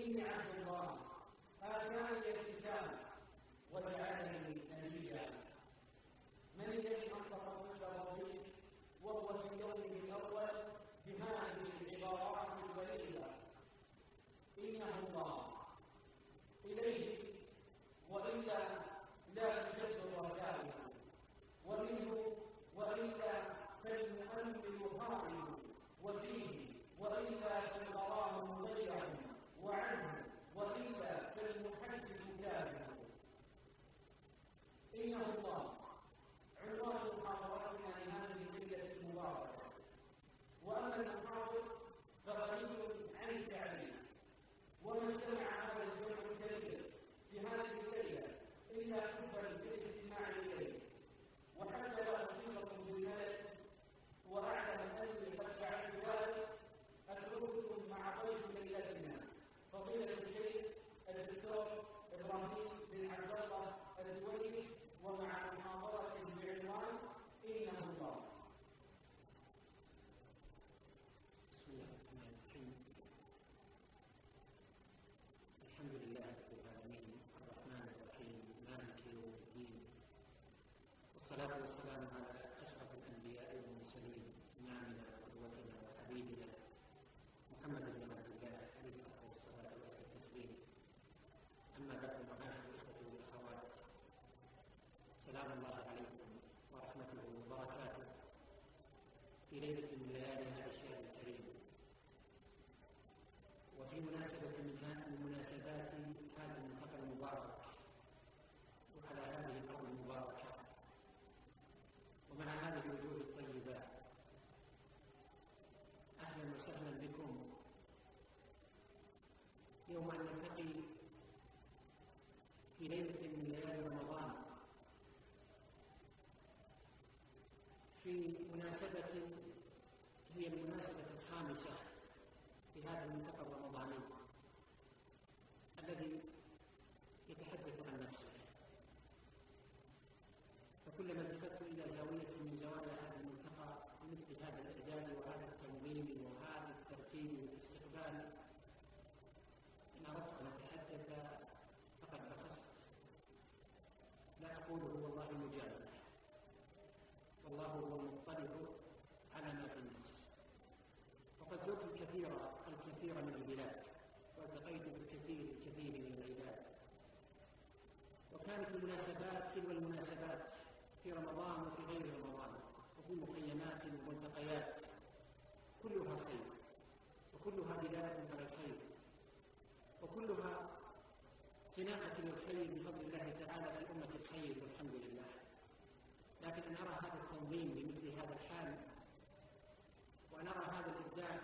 إني عبد الله آتاني الكتاب وجعلني نبيا. من الذي أنطق كل رضيع وهو في يومه الأول بهذه العبارات البليغة؟ إنه الله، إليه وإلا لا تجد ركائه، ومنه وإلا فالمؤمن هائل، وفيه وإلا فالغرام مضيع، وعنه وإلا فالمحدث كاذب. إنه الله عنوان محاضرتنا لهذه الليلة المباركة. وأما المحاضر فغني عن التعريف، وما اجتمع هذا الجمع الكبير في هذه الليلة إلا حبا بالاستماع إليه. وحتى لا أصيبكم بالملل وأعلم أني قد فعلت ذلك، أترككم مع ضيف ليلتنا فضيلة الشيخ الدكتور إبراهيم بن عبد الله الدولي، ومع محاضرة بعنوان إنه الله. بسم الله الرحمن الرحيم. الحمد لله رب العالمين الرحمن الرحيم مالك يوم الدين، والصلاة والسلام على أشرف الأنبياء والمرسلين إمامنا وقدوتنا وحبيبنا محمد بن عبد الله عليه الصلاة والتسليم. أما بعد، معاشر الإخوة والأخوات، سلام الله عليكم ورحمته وبركاته في ليلة من ليالي هذا الشهر الكريم، وفي مناسبة من مناسبات هذا المنطقة المبارك وعلى هذه الأرض المباركة ومع هذه الوجوه الطيبات. أهلا وسهلا بكم يوم أن نلتقي في ليلة من ليالي رمضان في مناسبة هي المناسبة الخامسة في هذا المنطقة الرمضاني الذي يتحدث عن نفسه. فكلما التفت إلى زاوية من زوايا هذا المنطقة مثل هذا الإعداد وهذا التنظيم وهذا الترتيب والاستقبال، إن أردت أن أتحدث فقد بحثت، لا أقول هو الله المجادل، والله هو المطلع على ما في النفس. وقد زرت الكثير من البلاد، والتقيت بالكثير من العباد، وكانت المناسبات تلو المناسبات في رمضان وفي غير رمضان، وفي مخيمات وملتقيات كلها خير، وكلها دلالة على الخير، وكلها صناعة للخير بفضل الله تعالى في أمة الخير، والحمد لله. لكن أن أرى هذا التنظيم بمثل هذا الحال، وأن أرى هذا الإبداع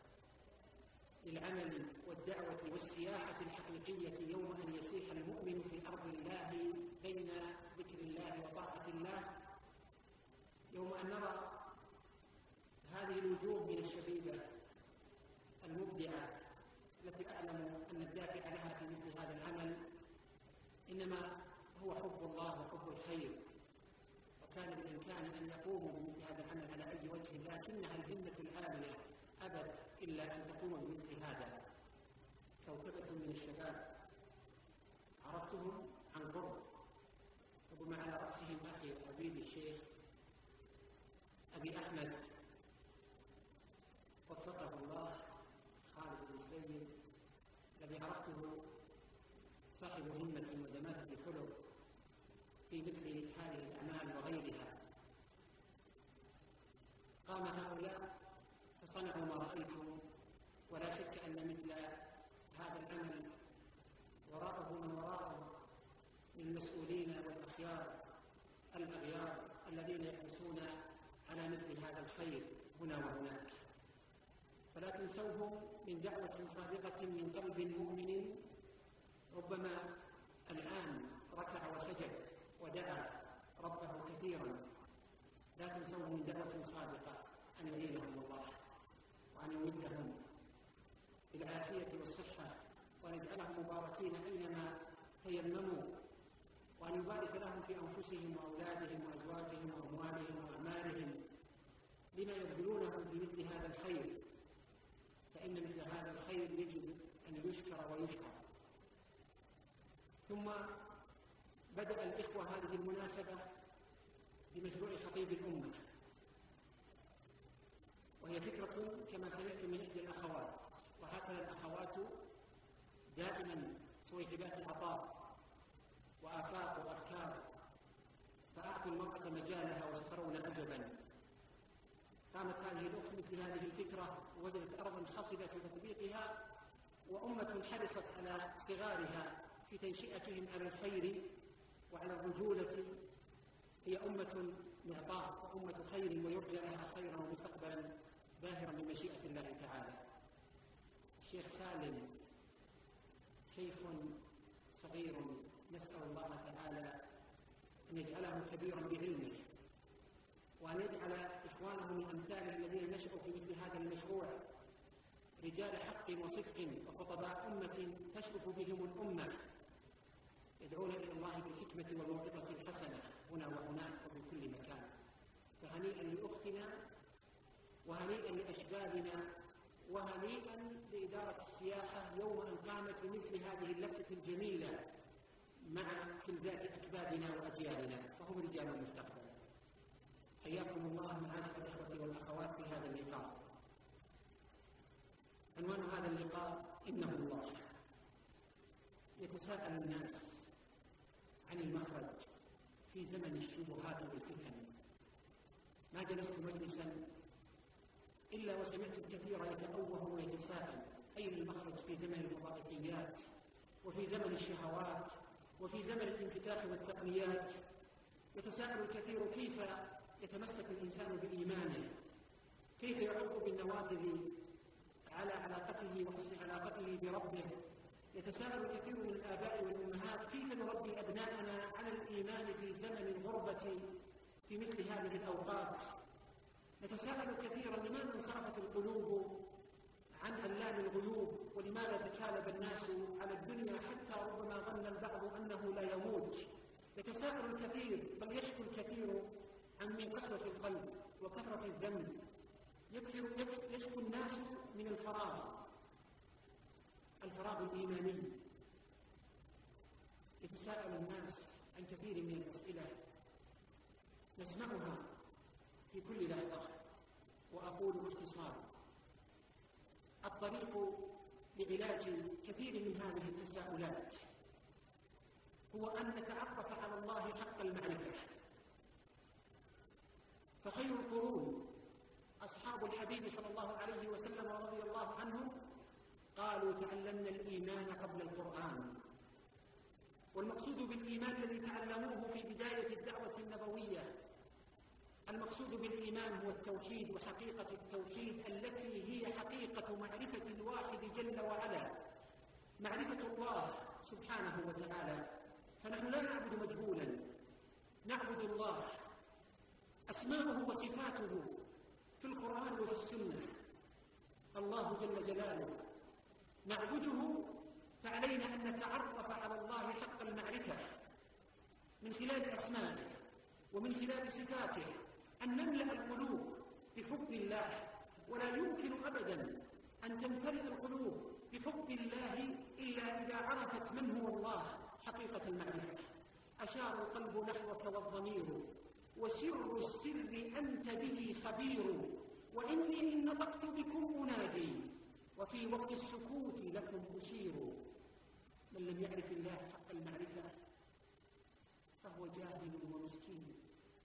للعمل والدعوة والسياحة الحقيقية يوم أن يسيح المؤمن في أرض الله بين ذكر الله وطاعة الله، يوم أن نرى هذه الوجوه من الشبيبة المبدعة التي أعلم أن الدافع لها في مثل هذا العمل إنما هو حب الله وحب الخير، وكان بالإمكان أن يقوموا بمثل هذا العمل على أي وجه، لكنها الهمة العالية أبت إلا أن تقوم بمثل هذا. كوكبة من الشباب عرفتهم عن قرب، ربما على رأسهم أخي حبيبي الشيخ أبي أحمد وفقه الله خالد بن سليم، الذي عرفته صاحب همة ودماثة خلق في مثل هذه الأعمال وغيرها. قام هؤلاء فصنعوا ما رأيتم، ولا شك أن مثل هذا العمل وراءه من وراءه من المسؤولين والأخيار الأغيار الذين يحرصون على مثل هذا الخير هنا وهناك. فلا تنسوهم من دعوة صادقة من قلب مؤمن ربما الآن ركع وسجد ودعا ربه كثيرا. لا تنسوهم من دعوة صادقة أن يعينهم الله، وأن يمدهم بالعافية والصحة، وأن يجعلهم مباركين أينما تيمموا، وأن يبارك لهم في أنفسهم وأولادهم وأزواجهم وأموالهم وأعمالهم لما يبذلونه بمثل هذا الخير. فإن مثل هذا الخير يجب أن يشكر ويشكر. ثم بدأ الإخوة هذه المناسبة بمشروع خطيب الأمة، وهي فكرة كما سمعت من إحدى الأخوات، وهكذا الأخوات دائما سويكبات العطاء وآفاق وأفكار، فأعطوا المرأة مجالها وسترون عجبا. قامت هذه الأخت مثل هذه الفكرة ووجدت أرضا خصبة في تطبيقها، وأمة حرصت على صغارها في تنشئتهم على الخير وعلى الرجولة. هي أمة معطاء وأمة خير ويرجى لها خيرا ومستقبلا باهرا بمشيئة الله تعالى. الشيخ سالم شيخ صغير، نسأل الله تعالى أن يجعله كبيرا بعلمه، وأن يجعل إخوانه من أمثاله الذين نشأوا في مثل هذا المشروع رجال حق وصدق وخطباء أمة تشرف بهم الأمة، يدعون إلى الله بالحكمة والموعظة الحسنة هنا وهناك وفي كل مكان. فهنيئا لأختنا وهنيئا لأشبابنا وهنيئا لإدارة السياحة يوم أن قامت بمثل هذه اللفتة الجميلة مع فلذات أكبادنا وأجيالنا، فهم رجال المستقبل. حياكم الله معاشر الإخوة والأخوات في هذا اللقاء. عنوان هذا اللقاء إنه الله. يتساءل الناس عن المخرج في زمن الشبهات والفتن. ما جلست مجلسا إلا وسمعت الكثير يتأوه ويتساءل أين المخرج في زمن الفضائيات وفي زمن الشهوات وفي زمن الانفتاح والتقنيات. يتساءل الكثير كيف يتمسك الإنسان بإيمانه، كيف يعض بالنواجذ على علاقته وحسن علاقته بربه. يتساءل الكثير من الآباء والأمهات كيف نربي أبناءنا على الإيمان في زمن الغربة في مثل هذه الأوقات. يتساءل كثيرا لماذا انصرفت القلوب عن علام الغيوب، ولماذا تكالب الناس على الدنيا حتى ربما ظن البعض أنه لا يموت. يتساءل الكثير بل يشكو الكثير من قسوة القلب وكثرة الذنب. يشكو الناس من الفراغ الإيماني. يتساءل الناس عن كثير من الأسئلة نسمعها في كل لحظة، وأقول باختصار: الطريق لعلاج كثير من هذه التساؤلات هو أن نتعرف على الله حق المعرفة. فخير القرون أصحاب الحبيب صلى الله عليه وسلم ورضي الله عنهم قالوا تعلمنا الإيمان قبل القرآن. والمقصود بالإيمان الذي تعلموه في بداية الدعوة النبوية، المقصود بالإيمان هو التوحيد وحقيقة التوحيد التي هي حقيقة معرفة الواحد جل وعلا، معرفة الله سبحانه وتعالى. فنحن لا نعبد مجهولا، نعبد الله. أسماؤه وصفاته في القرآن وفي السنة، الله جل جلاله نعبده، فعلينا أن نتعرف على الله حق المعرفة من خلال أسمائه ومن خلال صفاته، أن نملأ القلوب بحب الله. ولا يمكن أبدا أن تمتلئ القلوب بحب الله إلا إذا عرفت من هو الله حقيقة المعرفة. أشار القلب نحوك والضمير، وسر السر أنت به خبير، وإني إن نطقت بكم أنادي، وفي وقت السكوت لكم أشير. من لم يعرف الله حق المعرفة فهو جاهل ومسكين.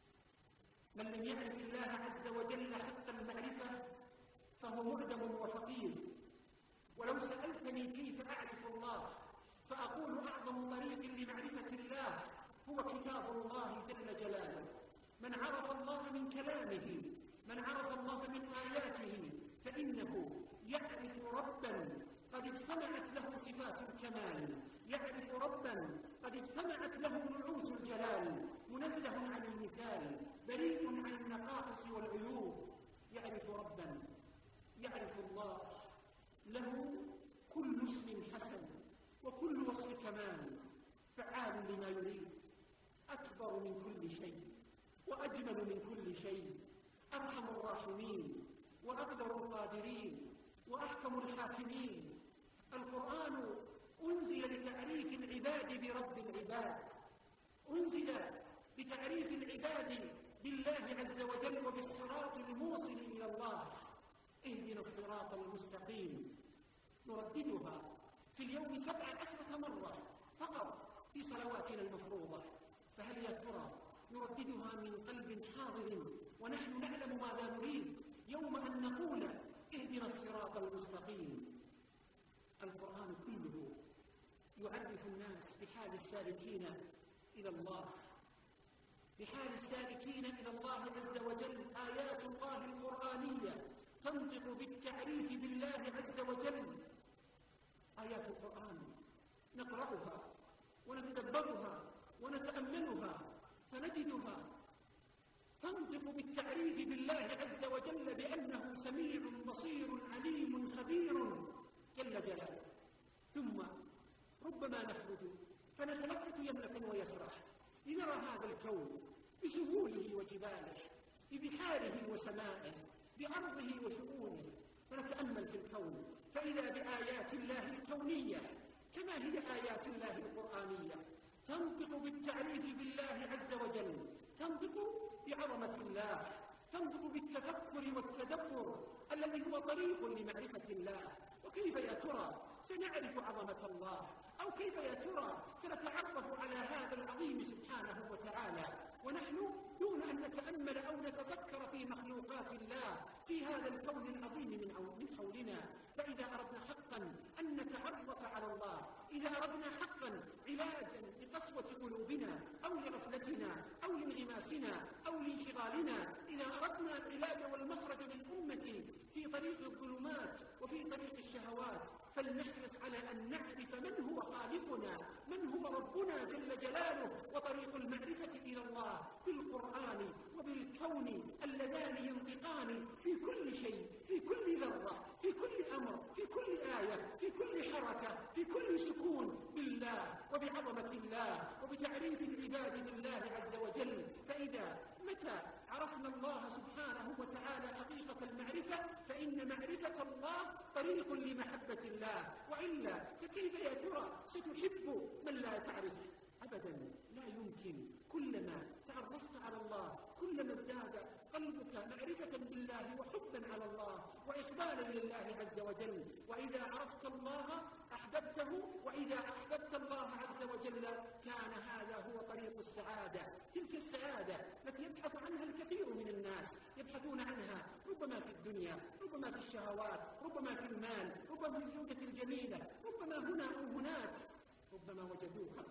من لم يعرف الله عز وجل حق المعرفة فهو معدم وفقير. ولو سألتني كيف أعرف الله فأقول أعظم طريق لمعرفة الله هو كتاب الله جل جلاله. من عرف الله من كلامه، من عرف الله من آياته، فإنه يعرف ربا قد اجتمعت له صفات الكمال، يعرف ربا قد اجتمعت له نعوت الجلال، منزه عن المثال، بريء عن النقائص والعيوب. يعرف ربا، يعرف الله، له كل اسم حسن وكل وصف كمال، فعال لما يريد، أكبر من كل شيء وأجمل من كل شيء، أرحم الراحمين وأقدر القادرين وأحكم الحاكمين. القرآن رب العباد، أنزل بتعريف العباد بالله عز وجل وبالصراط الموصل إلى الله. اهدنا الصراط المستقيم نرددها في اليوم 17 مرة فقط في صلواتنا المفروضة، فهل يا ترى نرددها من قلب حاضر ونحن نعلم ماذا نريد يوم أن نقول اهدنا الصراط المستقيم؟ القرآن كله يعرف الناس بحال السالكين إلى الله، بحال السالكين إلى الله عز وجل. آيات الله القرآنية تنطق بالتعريف بالله عز وجل. آيات القرآن نقرأها ونتدبرها ونتأملها فنجدها تنطق بالتعريف بالله عز وجل بأنه سميع بصير عليم خبير جل جلاله. ثم ربما نخرج فنتلفت يمنة ويسرح لنرى هذا الكون بسهوله وجباله، ببحاره وسمائه، بأرضه وشؤونه، فنتأمل في الكون فإذا بآيات الله الكونية كما هي آيات الله القرآنية تنطق بالتعريف بالله عز وجل، تنطق بعظمة الله، تنطق بالتفكر والتدبر الذي هو طريق لمعرفة الله. وكيف يا ترى سنعرف عظمة الله؟ أو كيف يا ترى سنتعرف على هذا العظيم سبحانه وتعالى ونحن دون أن نتأمل أو نتفكر في مخلوقات الله في هذا الكون العظيم من حولنا؟ فإذا أردنا حقا أن نتعرف على الله، إذا أردنا حقا علاجا لقسوة قلوبنا أو لغفلتنا أو لانغماسنا أو لانشغالنا، إذا أردنا العلاج والمخرج للأمة في طريق الظلمات وفي طريق الشهوات، فلنحرص على أن نعرف من هو خالقنا، من هو ربنا جل جلاله، وطريق المعرفة إلى الله بالقرآن وبالكون اللذان ينطقان في كل شيء، في كل ذرة، في كل أمر، في كل آية، في كل حركة، في كل سكون بالله وبعظمة الله وبتعريف العباد بالله عز وجل. فإذا متى عرفنا الله سبحانه وتعالى حقيقة المعرفة فإن معرفة الله طريق لمحبة الله، وإلا فكيف يا ترى ستحب من لا تعرف؟ أبدا لا يمكن. كلما تعرفت على الله كلما ازداد قلبك معرفة بالله وحبا على الله وإقبالا لله عز وجل. وإذا عرفت الله أحببته، وإذا أحببت الله عز وجل كان هذا هو طريق السعادة، تلك السعادة التي يبحث عنها الكثير من الناس، يبحثون عنها ربما في الدنيا، ربما في الشهوات، ربما في المال، ربما في الزوجة الجميلة، ربما هنا أو هناك، ربما وجدوها،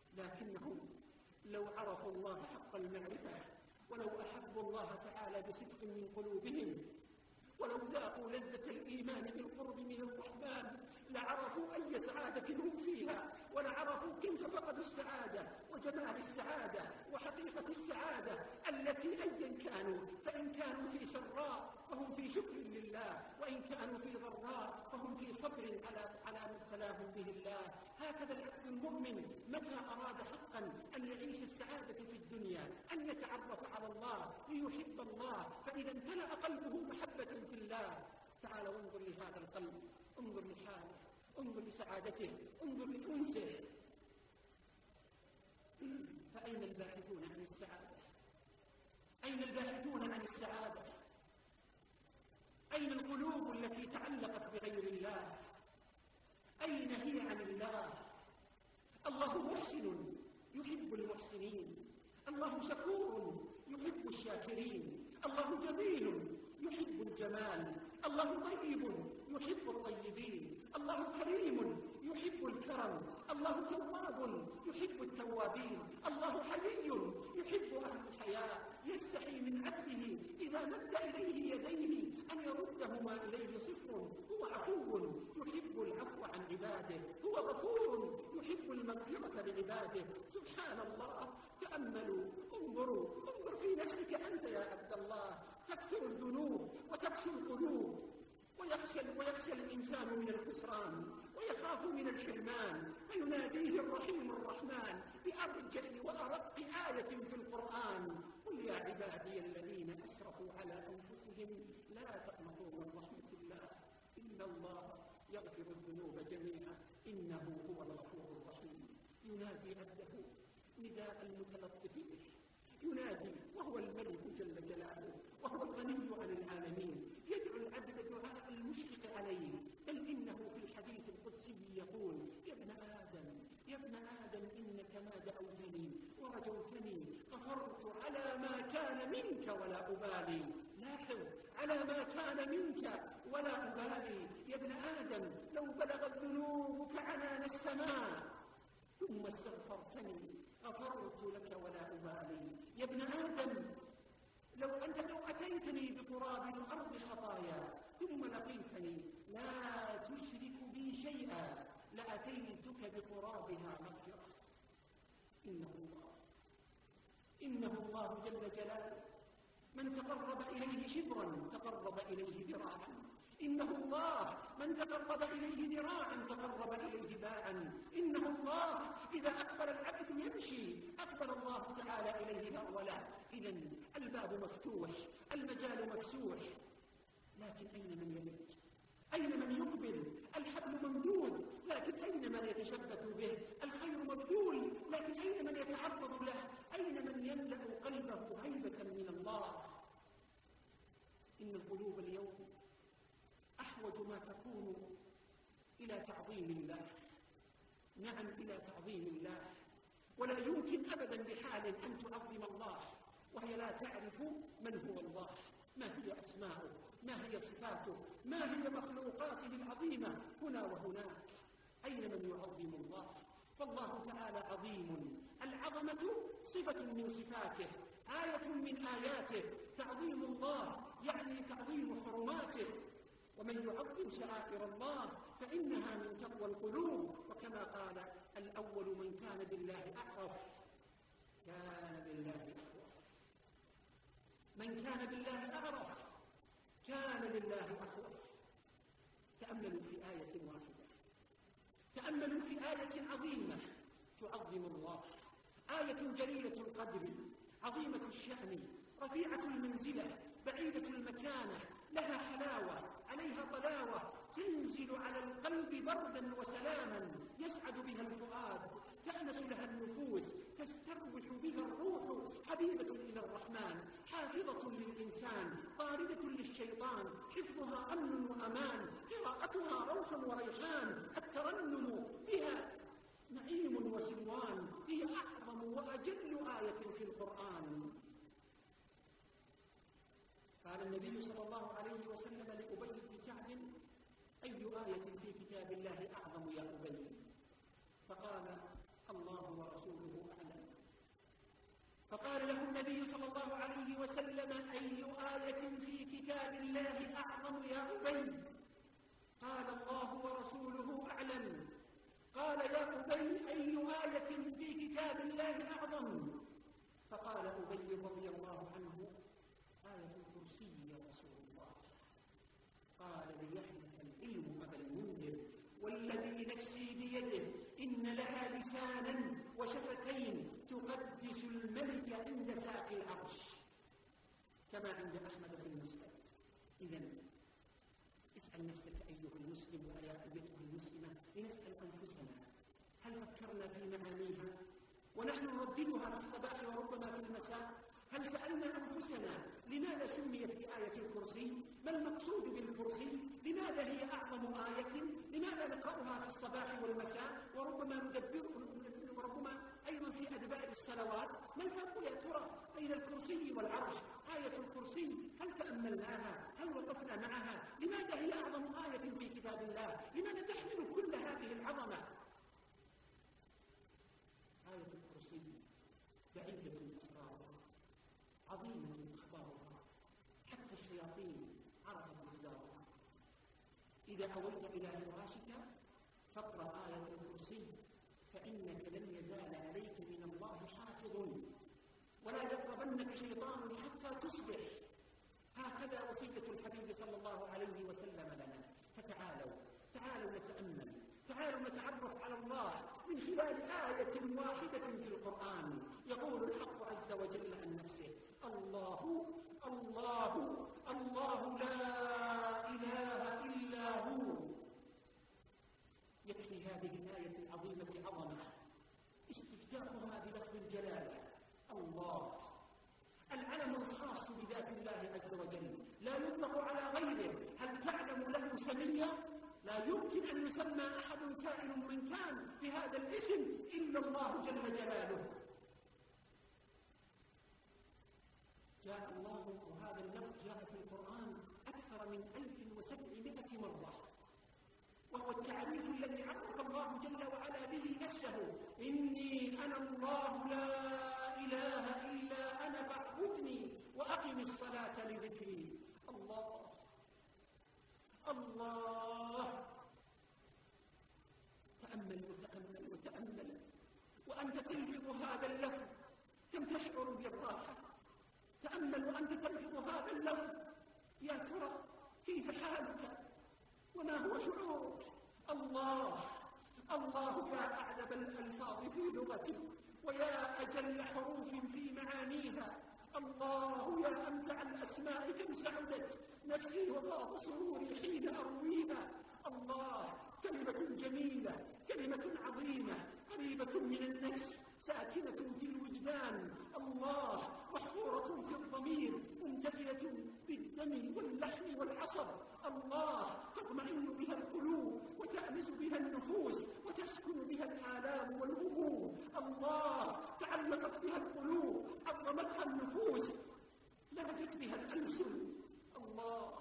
لكنهم لو عرفوا الله حق المعرفة ولو أحبوا الله تعالى بصدق من قلوبهم ولو ذاقوا لذة الإيمان بالقرب من الرحمن لعرفوا أي سعادة هم فيها، ولعرفوا كيف فقدوا السعادة وجمال السعادة وحقيقة السعادة التي أيا كانوا، فإن كانوا في سراء فهم في شكر لله، وإن كانوا في ضراء فهم في صبر على ما ابتلاهم به الله. هكذا العبد المؤمن متى أراد حقا أن يعيش السعادة في الدنيا أن يتعرف على الله ليحب الله، فإذا امتلأ قلبه محبة في الله. تعال وانظر لهذا القلب، انظر لحاله، انظر لسعادته، انظر لأنسه. فأين الباحثون عن السعادة؟ أين الباحثون عن السعادة؟ أين القلوب التي تعلقت بغير الله؟ أين هي عن الله؟ الله محسن يحب المحسنين، الله شكور يحب الشاكرين، الله جميل يحب الجمال، الله طيب يحب الطيبين، الله كريم يحب الكرم، الله تواب يحب التوابين، الله حيي يحب أهل الحياء، يستحي من عبده إذا مد إليه يديه أن يردهما إليه صفر. هو عفو يحب العفو عن عباده، هو غفور يحب المغفرة لعباده. سبحان الله. تأملوا، انظروا، انظر في نفسك أنت يا عبد الله، تكثر الذنوب وتكسو القلوب ويخشى الإنسان من الخسران ويخاف من الحرمان، فيناديه الرحيم الرحمن بأرجع وأرق آية في القرآن: قل يا عبادي الذين أسرفوا على أنفسهم لا تقنطوا من رحمة الله إن الله يغفر الذنوب جميعا إنه هو الغفور الرحيم. ينادي عبده نداء المتلطف به، ينادي وهو الملك جل جلاله وهو الغني عن العالمين، يدعو العبد دعاء المشفق عليه. بل إنه في الحديث القدسي يقول: يا ابن آدم إنك ما دعوتني ورجوتني غفرت على ما كان منك ولا أبالي. لاحظ: على ما كان منك ولا أبالي. يا ابن آدم لو بلغت ذنوبك عنان السماء ثم استغفرتني غفرت لك ولا أبالي. يا ابن آدم لو أتيتني بقراب الأرض خطايا ثم لقيتني لا تشرك بي شيئا لأتيتك بقرابها مغفرة. إنه الله جل جلاله من تقرب إليه شبرا تقرب إليه ذراعا. إنه الله من تقرب إليه ذراعا تقرب إليه باعا. إنه الله إذا أقبل العبد يمشي أقبل الله تعالى إليه هرولا. إذن الباب مفتوح، المجال مفسوح، لكن أين من يمد؟ أين من يقبل؟ الحبل ممدود، لكن أين من يتشبث به؟ الخير مبذول، لكن أين من يتعرض له؟ أين من يملأ قلبه هيبة من الله؟ إن القلوب اليوم أحوج ما تكون إلى تعظيم الله. نعم، إلى تعظيم الله. ولا يمكن أبدا بحال أن تعظم الله وهي لا تعرف من هو الله، ما هي أسماؤه، ما هي صفاته، ما هي مخلوقاته العظيمة هنا وهناك. أين من يعظم الله؟ فالله تعالى عظيم، العظمة صفة من صفاته، آية من آياته. تعظيم الله يعني تعظيم حرماته. ومن يعظم شعائر الله فإنها من تقوى القلوب. وكما قال الأول: من كان بالله أعرف كان بالله أخوف. من كان بالله أعرف كان لله أخوف. تأملوا في آية واحدة، تأملوا في آية عظيمة تعظم الله، آية جليلة القدر عظيمة الشأن رفيعة المنزلة بعيدة المكانة، لها حلاوة عليها طلاوة، تنزل على القلب بردا وسلاما، يسعد بها الفؤاد، تأنس لها النفوس، تستروح بها الروح، حبيبة إلى الرحمن، حافظة للإنسان، طاردة للشيطان، حفظها أمن وأمان، قراءتها روح وريحان، الترنم بها نعيم وسلوان، هي أعظم وأجل آية في القرآن. قال النبي صلى الله عليه وسلم لأبي بن كعب: أي آية في كتاب الله أعظم يا أبي؟ فقال: الله ورسوله أعلم. فقال له النبي صلى الله عليه وسلم: أي آية في كتاب الله أعظم يا أبي؟ قال: الله ورسوله أعلم. قال: يا أبي أي آية في كتاب الله أعظم؟ فقال أبي رضي الله عنه: آية الكرسي يا رسول الله. قال: ليحلف العلم أبا المنذر والذي نفسي بيده إن لها لسانا وشفتين تقدس الملك عند ساق العرش، كما عند أحمد في المسند. إذن اسأل نفسك أيها المسلم ويا أيتها المسلمة، لنسأل أنفسنا: هل فكرنا في معانيها ونحن نرددها في الصباح وربما في المساء؟ هل سألنا أنفسنا لماذا سميت بآية الكرسي؟ ما المقصود بالكرسي؟ لماذا هي أعظم آية؟ لماذا نقرأها في الصباح والمساء وربما وربما أيضا في أدبار الصلوات؟ ما الفرق يا ترى بين الكرسي والعرش؟ آية الكرسي هل تأملناها؟ هل وقفنا معها؟ لماذا هي أعظم آية في كتاب الله؟ لماذا تحمل كل هذه العظمة؟ آية الكرسي بعيدة أسرارها، عظيمة أخبارها، حتى الشياطين عرفت مقدارها. إذا أويت إلى فراشك فاقرأ آية الكرسي فإنك لن يزال عليك من الله حافظ، ولا يقربنك شيطان حتى تصبح. هكذا وصية الحبيب صلى الله عليه وسلم لنا. فتعالوا نتأمل، تعالوا نتعرف على الله من خلال آية واحدة في القرآن. يقول الحق عز وجل عن نفسه: الله الله الله لا إله إلا هو. يكفي هذه الآية العظيمة عظمة افتتاحها بلفظ الجلالة الله، العلم الخاص بذات الله عز وجل، لا يطلق على غيره. هل تعلم له سمية؟ لا يمكن أن يسمى أحد كائن من كان بهذا الاسم إلا الله جل جلاله. جاء الله، وهذا اللفظ جاء في القرآن أكثر من 1700 مرة، وهو التعريف الذي عرف الله جل وعلا به نفسه: إني أنا الله لا إله إلا أنا فاعبدني وأقم الصلاة لذكري. الله الله، تأمل وتأمل وتأمل، وأنت تلفظ هذا اللفظ كم تشعر بالراحة. تأمل وأنت تلفظ هذا اللفظ، يا ترى كيف حالك وما هو شعورك؟ الله الله، يا أعذب الألفاظ في لغتك ويا أجل حروف في معانيها. الله، يا أمتع الأسماء كم سعدت نفسي وفاض سروري حين أرويها. الله، كلمة جميلة، كلمة عظيمة، قريبة من النفس، ساكنة في الوجدان. الله، محفورة في الضمير، منتفية بالدم واللحم والعصب. الله، تطمئن بها القلوب وتأنس بها النفوس وتسكن بها الآلام والهموم. الله، تعلقت بها القلوب، عظمتها النفوس، لهجت بها الألسن. الله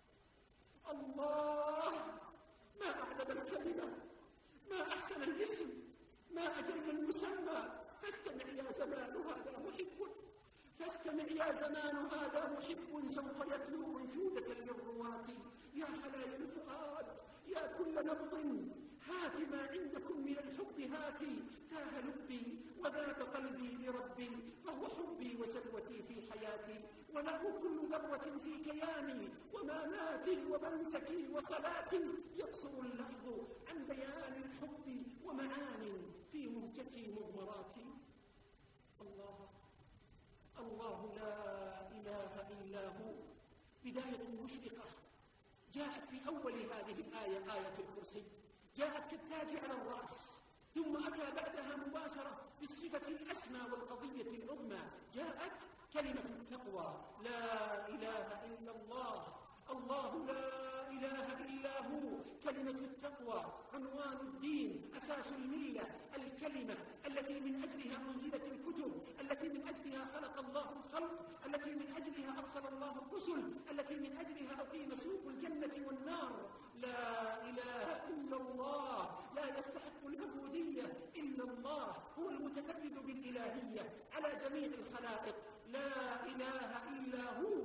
الله، ما أعذب الكلمة، ما أحسن الاسم، ما أجل المسمى. فاستمع يا زمان هذا محب، فاستمع يا زمان هذا محب، سوف يتلو أنشودة للرواة. يا حلايا الفؤاد، يا كل نبض، هات ما عندكم من الحب هاتي. تاه لبي وذاب قلبي لربي، فهو حبي وسلوتي في حياتي، وله كل ذرة في كياني، وماناتي ومنسكي وصلاتي. يقصر اللفظ عن بيان الحب ومعان في مهجتي مضمراتي. الله الله، لا إله إلا هو. بداية مشرقة جاءت في أول هذه الآية، آية الكرسي، جاءت كالتاج على الرأس، ثم أتى بعدها مباشرة بالصفة الأسمى والقضية العظمى. جاءت كلمة التقوى، لا إله إلا الله، الله لا إله إلا هو. كلمة التقوى عنوان الدين، أساس الملة، الكلمة التي من أجلها أنزلت الكتب، التي من أجلها خلق الله الخلق، التي من أجلها أرسل الله الرسل، التي من أجلها أقيم سوق الجنة والنار. لا إله إلا الله، لا يستحق العبودية إلا الله، هو المتفرد بالإلهية على جميع الخلائق. لا إله إلا هو،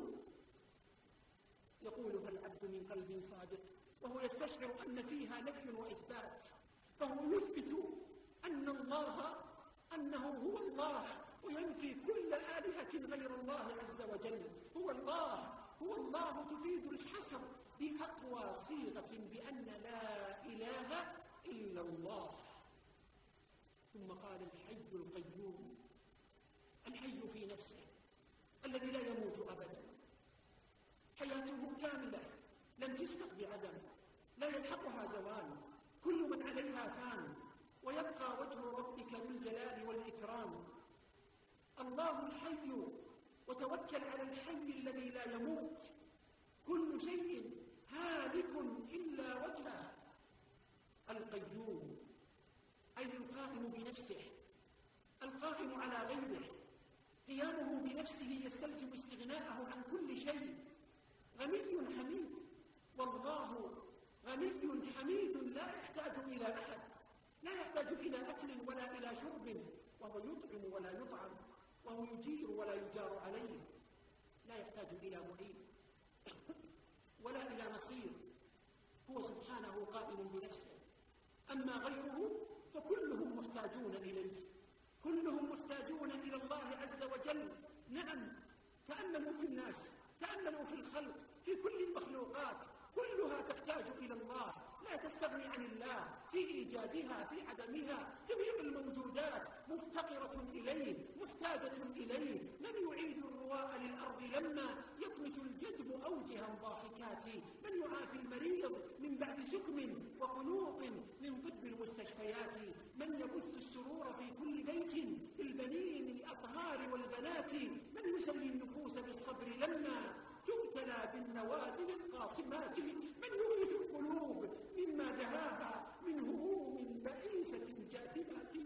يقولها العبد من قلب صادق، وهو يستشعر أن فيها نفي وإثبات، فهو يثبت أن الله أنه هو الله، وينفي كل آلهة غير الله عز وجل. هو الله، هو الله، تفيد الحصر بأقوى صيغة بأن لا إله إلا الله. ثم قال الحي القيوم، الحي في نفسه الذي لا يموت أبدا، حياته كاملة لم تسبق بعدم، لا يلحقها زوال، كل من عليها فان، ويبقى وجه ربك ذو الجلال والإكرام. الله الحي، وتوكل على الحي الذي لا يموت. كل شيء هالك إلا وجهه. القيوم أي القائم بنفسه، القائم على غيره. قيامه بنفسه يستلزم استغناءه عن كل شيء. غني حميد، والله غني حميد، لا يحتاج إلى أحد، لا يحتاج إلى أكل ولا إلى شرب، وهو يطعم ولا يطعم، وهو يجير ولا يجار عليه، لا يحتاج إلى معين ولا إلى نصير. هو سبحانه قائم بنفسه. أما غيره فكلهم محتاجون إليه، كلهم محتاجون إلى الله عز وجل. نعم، تأملوا في الناس، تأملوا في الخلق، في كل المخلوقات، كلها تحتاج إلى الله، لا تستغني عن الله في إيجادها، في عدمها. جميع الموجودات مفتقرة إليه، محتاجة إليه. من يعيد الرواء للأرض لما يطمس الجدب أوجها ضاحكات؟ من يعافي المريض من بعد سكم وقنوط من طب المستشفيات؟ من من يبث السرور في كل بيت بالبنين الأطهار والبنات، من يسلي النفوس بالصبر لما تبتلى بالنوازل القاصمات، من يغيث القلوب مما دهاها من هموم بئيسة جاثمات.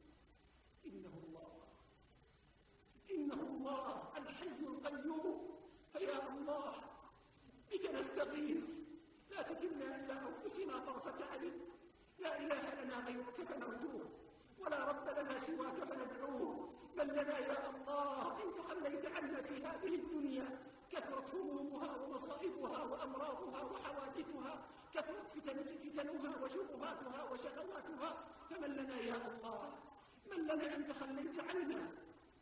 إنه الله الحي القيوم، فيا الله بك نستغيث، لا تكلنا إلى أنفسنا طرفة عين، لا إله لنا غيرك فنرجوه، ولا رب لنا سواك فندعوه، بل لنا يا الله إن تخليت عنا في هذه الدنيا كثرت همومها ومصائبها وأمراضها وحوادثها، كثرت فتنها وشبهاتها وشهواتها، فمن لنا يا الله، من لنا أن تخليت عنا؟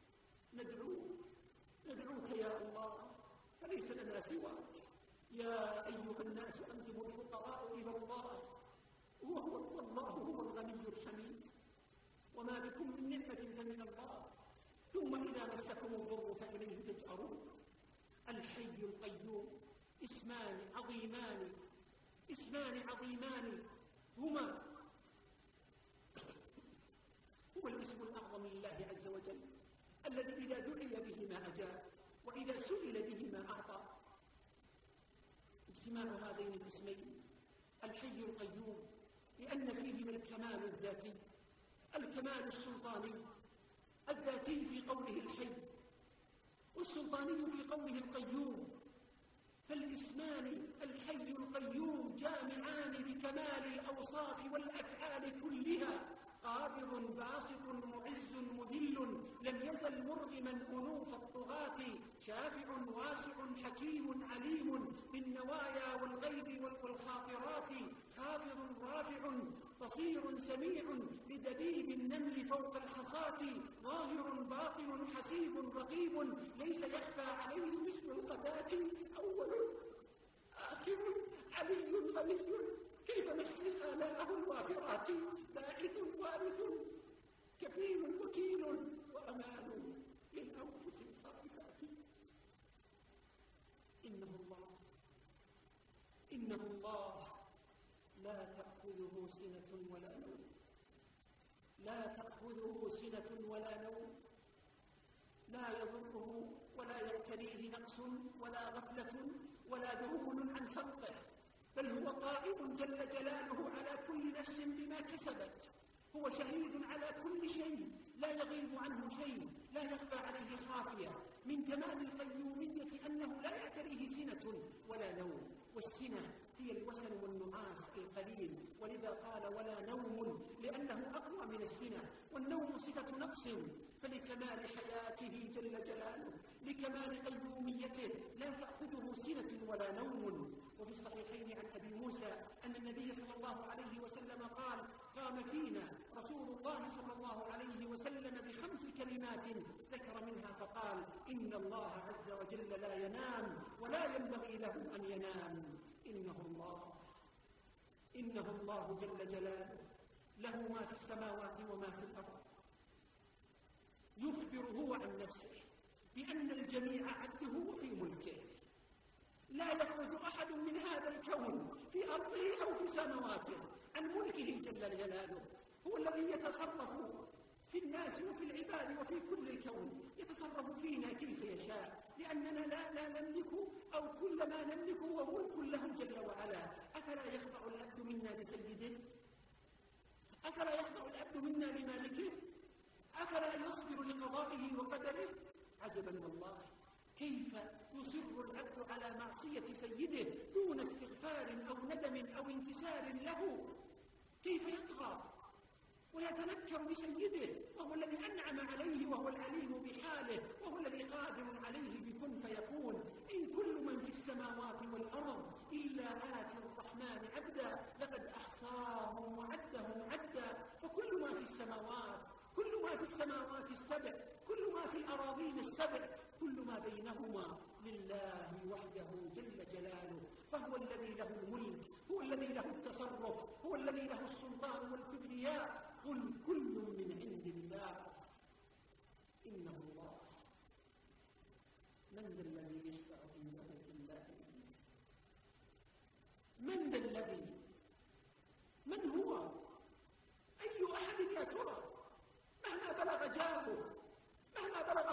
ندعوك يا الله، فليس لنا سواك. يا أيها الناس أنتم الفقراء إلى الله، والله هو الغني الحميد، وما بكم من نعمة فمن الله، ثم إذا مسكم الضر فإليه تجأرون. الحي القيوم اسمان عظيمان هما هو الاسم الأعظم لله عز وجل، الذي إذا دعي بهما أجاب، وإذا سئل بهما أعطى. اجتماع هذين الاسمين الحي القيوم لأن فيهما الكمال الذاتي، الكمال السلطاني، الذاتي في قوله الحي والسلطاني في قوله القيوم، فالاسمان الحي القيوم جامعان لكمال الأوصاف والأفعال كلها، قابض باسط معز مذل، لم يزل مرغما أنوف الطغاة، شافع واسع حكيم عليم بالنوايا والغيب والخاطرات، خافض رافع بصير سميع بدبيب النمل فوق الحصاة، ظاهر باطن حسيب رقيب، ليس يخفى عليه مثل الغداة، أول آخر علي غني، كيف نحصي آلاءه الوافرات، باعث وارث كفيل وكيل وأمان للأنفس الخائفات. إنه الله لا تأخذه سنة ولا نوم، لا تأخذه سنة ولا نوم، لا يضره ولا يعتريه نقص ولا غفلة ولا ذهول عن خلقه، بل هو قائم جل جلاله على كل نفس بما كسبت، هو شهيد على كل شيء، لا يغيب عنه شيء، لا يخفى عليه خافية. من تمام القيومية أنه لا يعتريه سنة ولا نوم، والسنة هي الوسن والنعاس القليل، ولذا قال ولا نوم لأنه أقوى من السنة، والنوم صفة نقص، فلكمال حياته جل جلاله، لكمال قيوميته لا تأخذه سنة ولا نوم. وفي الصحيحين عن أبي موسى أن النبي صلى الله عليه وسلم قال: قام فينا رسول الله صلى الله عليه وسلم ب5 كلمات ذكر منها فقال: إن الله عز وجل لا ينام ولا ينبغي له أن ينام. إنه الله جل جلاله له ما في السماوات وما في الأرض، يخبر هو عن نفسه بأن الجميع عبده وفي ملكه، لا يخرج أحد من هذا الكون في أرضه أو في سماواته عن ملكه جل جلاله. هو الذي يتصرف في الناس وفي العباد وفي كل الكون، يتصرف فينا كيف يشاء، لأننا لا نملك، أو كل ما نملك هو ملك له جل وعلا. أفلا يخضع العبد منا لسيده؟ أفلا يخضع العبد منا لمالكه؟ أفلا يصبر لقضائه وقدره؟ عجبا والله، كيف يصر العبد على معصية سيده دون استغفار أو ندم أو انكسار له؟ كيف يطغى ويتنكر بسيده وهو الذي أنعم عليه وهو العليم بحاله وهو الذي قادر عليه بكن فيكون. إن كل من في السماوات والأرض إلا آتي الرحمن عبدا، لقد أحصاهم وعدهم عدا. فكل ما في السماوات، كل ما في السماوات السبع، كل ما في الأراضين السبع، كل ما بينهما لله وحده جل جلاله، فهو الذي له الملك، هو الذي له التصرف، هو الذي له السلطان والكبرياء. قل كل من عند الله. إنه الله. من ذا الذي يشفع عنده إلا بإذنه؟ من ذا الذي؟ من هو؟ أي أحد لا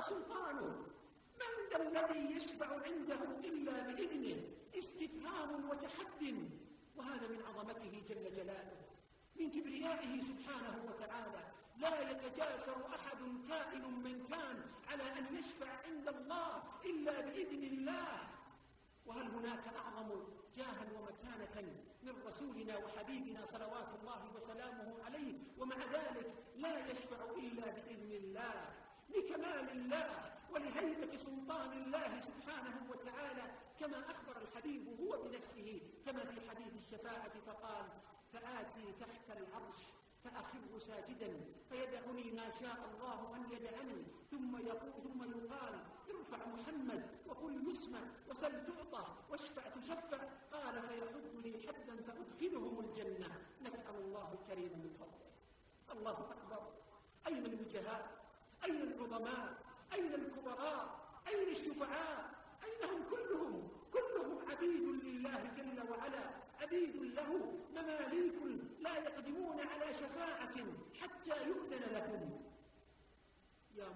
سلطانه، من ذا الذي يشفع عنده إلا بإذنه، استفهام وتحد. وهذا من عظمته جل جلاله، من كبريائه سبحانه وتعالى. لا يتجاسر أحد كائن من كان على أن يشفع عند الله إلا بإذن الله. وهل هناك أعظم جاها ومكانة من رسولنا وحبيبنا صلوات الله وسلامه عليه؟ ومع ذلك لا يشفع إلا بإذن الله، لكمال الله ولهيبة سلطان الله سبحانه وتعالى، كما أخبر الحبيب هو بنفسه كما في حديث الشفاعة فقال: فآتي تحت العرش فأخر ساجدا فيدعني ما شاء الله أن يدعني، ثم يقال: ارفع محمد وقل يسمع وسل تعطى واشفع تشفع، قال: فيحد لي حدا فأدخلهم الجنة. نسأل الله الكريم من فضله. الله أكبر. أين الوجهاء؟ أين العظماء؟ أين الكبراء؟ أين الشفعاء؟ أين هم كلهم؟ كلهم عبيد لله جل وعلا، عبيد له، مماليك لا يقدمون على شفاعة حتى يؤذن لهم. يا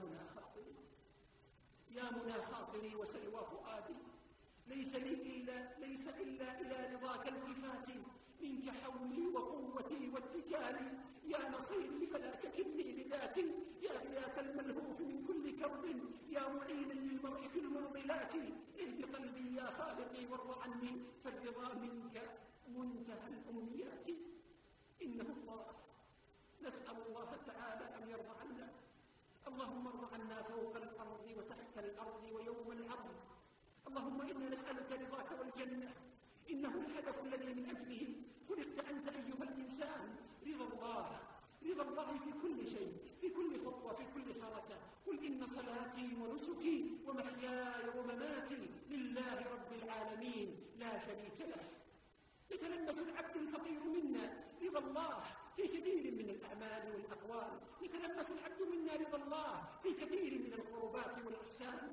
منى خاطري وسلوى فؤادي، ليس إلا إلى رضاك التفاتي، منك حولي وقوتي واتكالي، يا نصيري فلا تكلني لذاتي، يا غياث الملهوف من كل كرب، يا معينا للمرء في المعضلات، اهد قلبي يا خالقي وارض عني، فالرضا منك منتهى الأمنيات. إنه الله، نسأل الله تعالى أن يرضى عنا. اللهم ارض عنا فوق الأرض وتحت الأرض ويوم العرض. اللهم إنا نسألك رضاك والجنة، إنه الهدف الذي من أجله خلقت أنت أيها الإنسان. رضا الله في كل شيء، في كل خطوة، في كل حركة. قل إن صلاتي ونسكي ومحياي ومماتي لله رب العالمين لا شريك له. يتلمس العبد الفقير منا رضا الله في كثير من الأعمال والأقوال، يتلمس العبد منا رضا الله في كثير من القربات والإحسان.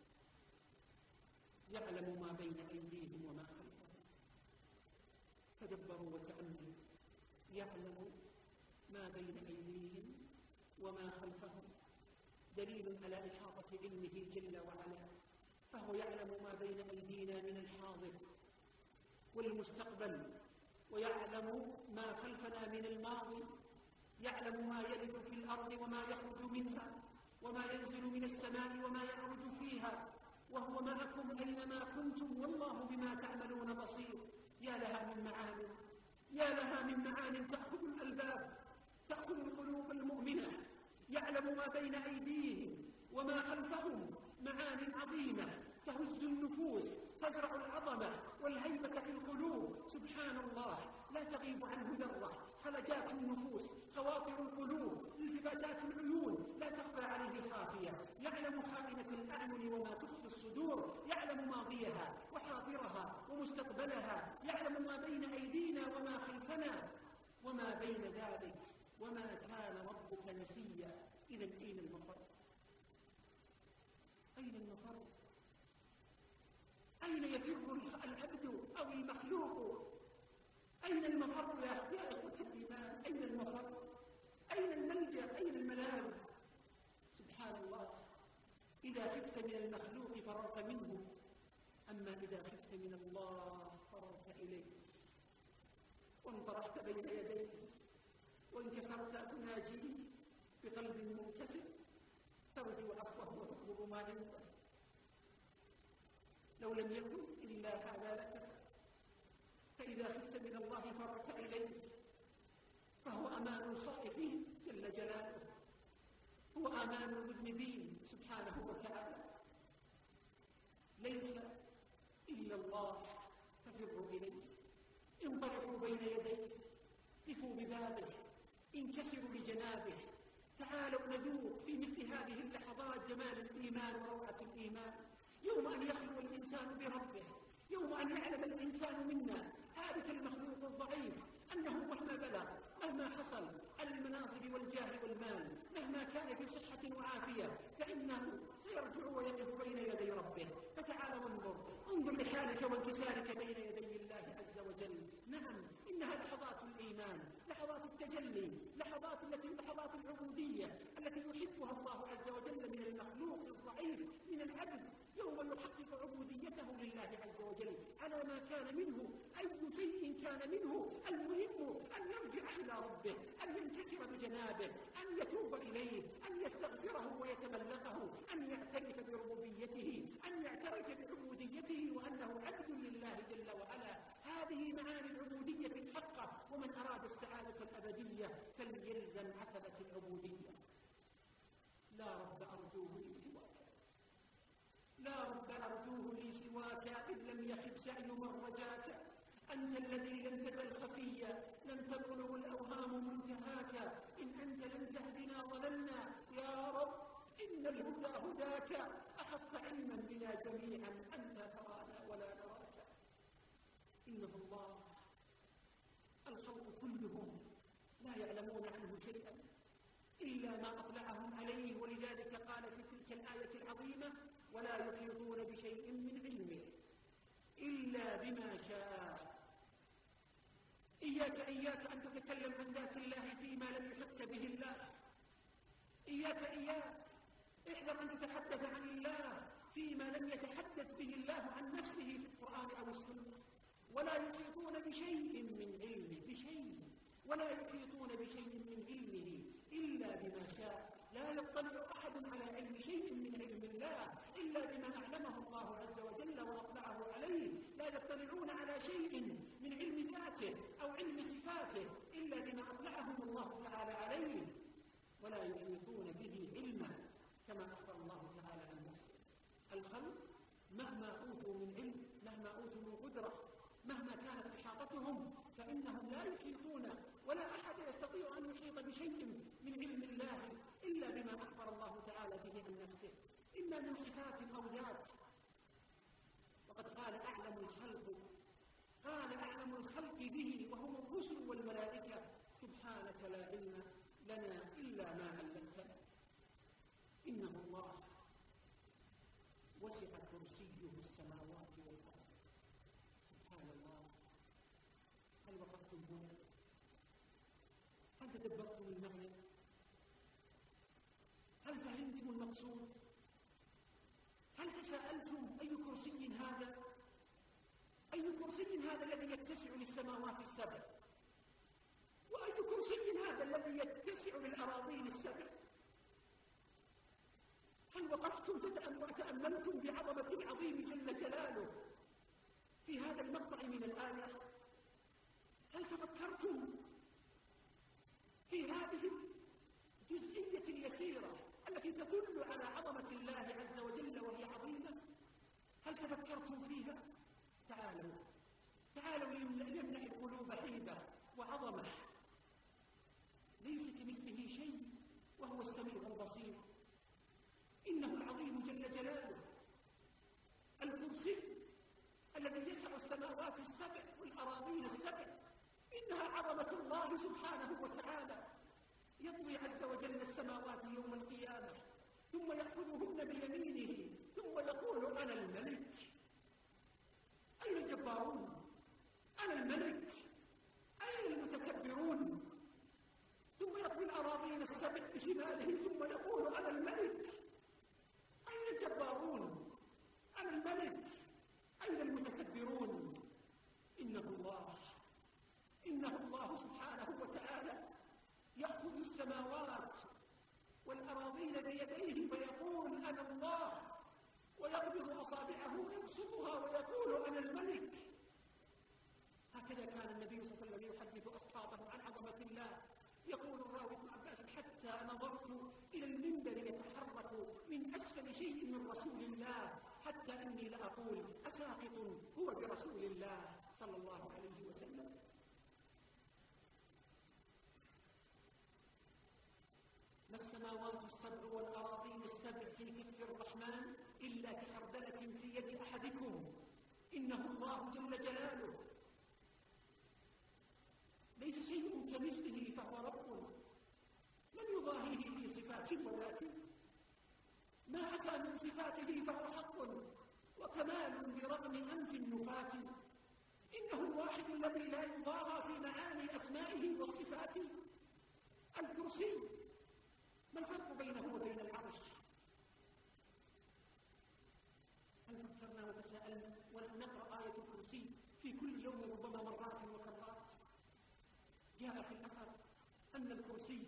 يعلم ما بين أيديهم وما خلفهم. تدبروا وتأملوا. يعلم ما بين أيديهم وما خلفهم، دليل على إحاطة علمه جل وعلا، فهو يعلم ما بين أيدينا من الحاضر والمستقبل، ويعلم ما خلفنا من الماضي، يعلم ما يلد في الأرض وما يخرج منها، وما ينزل من السماء وما يعرج فيها، وهو معكم أينما كنتم والله بما تعملون بصير. يا لها من معاني، يا لها من معان تأخذ الألباب، تأخذ القلوب المؤمنة. يعلم ما بين أيديهم وما خلفهم، معان عظيمة تهز النفوس، تزرع العظمة والهيبة في القلوب. سبحان الله، لا تغيب عنه ذرة، خلجات النفوس، خواطر القلوب، التفاتات العيون، لا تخفى عليه خافية. يعلم خائنة الأعين وما تخفي الصدور، يعلم ماضيها وحاضرها ومستقبلها، يعلم ما بين أيدينا وما خلفنا وما بين ذلك. وما كان ربك نسيا. إذن أين المفر؟ أين المفر؟ أين يفر العبد أو المخلوق؟ أين المفر يا إخوة الإيمان؟ أين المفر؟ أين الملجأ؟ أين الملاذ؟ سبحان الله، إذا خفت من المخلوق فررت منه، أما إذا خفت من الله فررت إليه، وانطرحت بين يديه وانكسرت تناجيه بقلب منكسر، ترجو عفوه وتطلب ما عنده. لو لم يكن إلا هذا لك، فإذا خفت من الله فررت إليه، فهو أمان الخائفين جل جلاله، هو أمان المذنبين سبحانه وتعالى. ليس إلا الله ففروا إليه، انطلقوا بين يديه، قفوا ببابه، انكسروا لجنابه. تعالوا نذوق في مثل هذه اللحظات جمال الإيمان وروعة الإيمان. يوم أن يخلو الإنسان بربه، يوم أن يعلم الإنسان منا هذا المخلوق الضعيف أنه مهما بلغ، مهما حصل على المناصب والجاه والمال، مهما كان في صحة وعافية، فإنه سيرجع ويقف بين يدي ربه. فتعال انظر لحالك وانكسارك بين يدي الله عز وجل. نعم، إنها لحظات الإيمان، لحظات التجلي، لحظات العبودية التي يحبها الله عز وجل من المخلوق الضعيف من العبد، يوم يحقق عبوديته لله عز وجل على ما كان منه، أي شيء كان منه. المهم أن يرجع إلى ربه، أن ينكسر بجنابه، أن يتوب إليه، أن يستغفره ويتبلغه، أن يعترف بربوبيته، أن يعترف بعبوديته وأنه عبد لله جل وعلا. هذه معاني العبودية الحقة. ومن أراد السعادة الأبدية فليلزم عتبة العبودية. لا رب أرجوه لي سواك، لا رب أرجوه لي سواك، إن لم يخب سعي من رجاك. أنت الذي لم تزل خفيا، لم تبلغ الأوهام منتهاك. إن أنت لم تهدنا ضللنا، يا رب إن الهدى هداك. أحط علما بنا جميعا، أنت ترانا ولا نراك. إنه الله الخلق كلهم لا يعلمون عنه شيئا إلا ما أطلعهم عليه، ولذلك قال في تلك الآية العظيمة: ولا يحيطون بشيء من علمه إلا بما شاء. إياك أن تتكلم عن ذات الله فيما لم يحط به الله. إياك احذر أن تتحدث عن الله فيما لم يتحدث به الله عن نفسه في القرآن أو السنة. ولا يحيطون بشيء من علمه، ولا يحيطون بشيء من علمه إلا بما شاء. لا يطلع أحد على علم شيء من علم الله إلا بما أعلمه الله عز وجل وأطلعه عليه. لا يطلعون على شيء من علم ذاته أو علم صفاته إلا بما أطلعهم الله تعالى عليه. ولا يحيطون به علما، كما أخبر الله تعالى عن نفسه. الخلق مهما أوتوا من علم، مهما أوتوا من قدرة، مهما كانت إحاطتهم، فإنهم لا يحيطون، ولا أحد يستطيع أن يحيط بشيء من علم الله إلا بما أخبر الله تعالى به عن نفسه، إما من صفات أو ذات. وقد قال أعلم الخلق به وهم الرسل والملائكة: سبحانك لا علم لنا إلا ما علمتنا. إنه الله وسع كرسيه السماوات والأرض. سبحان الله. هل وقفتم هنا؟ هل تدبرتم المعنى؟ هل فهمتم المقصود؟ هل تساءلتم أي كرسي هذا؟ أي كرسي هذا الذي يتسع للسماوات السبع؟ وأي كرسي هذا الذي يتسع للأراضين السبع؟ هل وقفتم وتأملتم بعظمة العظيم جل جلاله في هذا المقطع من الآية؟ هل تفكرتم في هذه الجزئية اليسيرة التي تدل على عظمة الله عز وجل وهي عظيمة؟ هل تفكرتم فيها؟ تعالوا ليمنع القلوب هيبة وعظمة. ليس كمثله شيء وهو السميع البصير. إنه العظيم جل جلاله. الكرسي الذي يسع السماوات السبع والأراضين السبع، إنها عظمة الله سبحانه وتعالى. يطوي عز وجل السماوات يوم القيامة ثم يأخذهن بيمينه ثم يقول: أنا الملك. أين الجبارون؟ أنا الملك. أين المتكبرون؟ ثم يطوي الأراضين السبع بشماله ثم يقول: أنا الملك. أين الجبارون؟ أنا الملك. أين المتكبرون؟ إنه الله سبحانه وتعالى يأخذ السماوات والأراضين بيديه فيقول: أنا الله، ويقبض أصابعه ويبسطها ويقول: أنا الملك. هكذا كان النبي صلى الله عليه وسلم يحدث أصحابه عن عظمة الله. يقول الراوي ابن عباس: حتى نظرت إلى المنبر يتحرك من أسفل شيء من رسول الله، حتى أني لأقول: أساقط هو برسول الله صلى الله عليه وسلم. ما السماوات السبع والأراضين السبع في كف الرحمن إلا كخردلة في يد أحدكم. إنه الله جل جلاله. ليس شيء كمثله فهو رب، لم يضاهيه في صفات وذاته. ما أتى من صفاته فهو حق وكمال برغم أنف النفاة. إنه الواحد الذي لا يضاهى في معاني أسمائه والصفات الكرسي ما الفرق بينه وبين العرش؟ هل فكرنا وتساءلنا ونقرأ آية الكرسي في كل يوم ربما مرات وكرات؟ جاء في الأثر أن الكرسي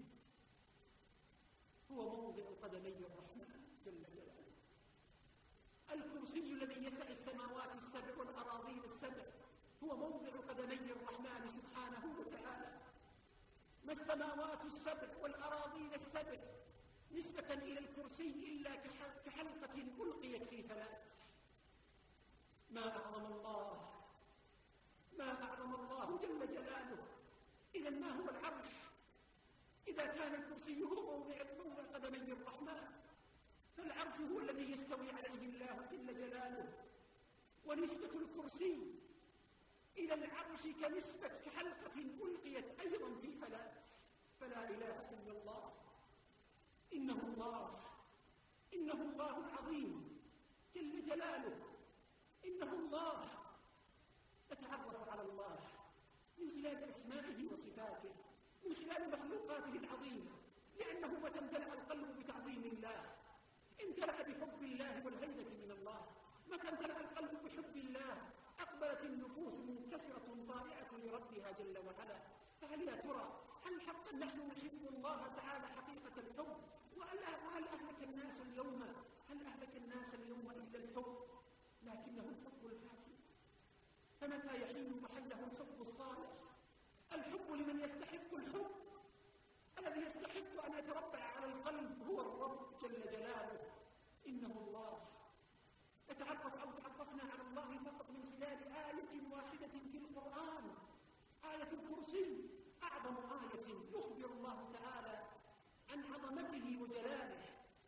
هو موضع قدمي الرحمن جل جلاله. الكرسي الذي يسع السماوات السبع والأراضين السبع هو موضع قدمي الرحمن سبحانه وتعالى. ما السماوات السبع والأراضين السبع نسبة إلى الكرسي إلا كحلقة ألقيت في فلاة. ما أعظم الله، ما أعظم الله جل جلاله. إذا ما هو العرش إذا كان الكرسي هو موضع قدمي الرحمن؟ فالعرش هو الذي يستوي عليه الله جل جلاله. ونسبة الكرسي إلى العرش كنسبة كحلقة ألقيت أيضا في فلاة. فلا إله إلا الله. إنه الله، إنه الله العظيم جل جلاله. إنه الله. نتعرف على الله من خلال أسمائه وصفاته، من خلال مخلوقاته العظيمة، لأنه متى امتلأ القلب بتعظيم الله امتلأ بحب الله والهيبة من الله. متى امتلأ القلب بحب الله أقبلت النفوس منكسرة طائعة لربها جل وعلا. فهل يا ترى هل حقا نحن نحب الله تعالى حقيقة الحب؟ وهل أهلك الناس اليوم إلا الحب؟ لكنه الحب الفاسد. فمتى يحين محله الحب الصالح؟ الحب لمن يستحق الحب. الذي يستحق أن يتربع على القلب هو الرب جل جلاله. إنه الله. نتعرف أو تعرفنا على الله فقط من خلال آية واحدة في القرآن، آية الكرسي. أعظم آية يخبر الله تعالى عن عظمته وجلاله.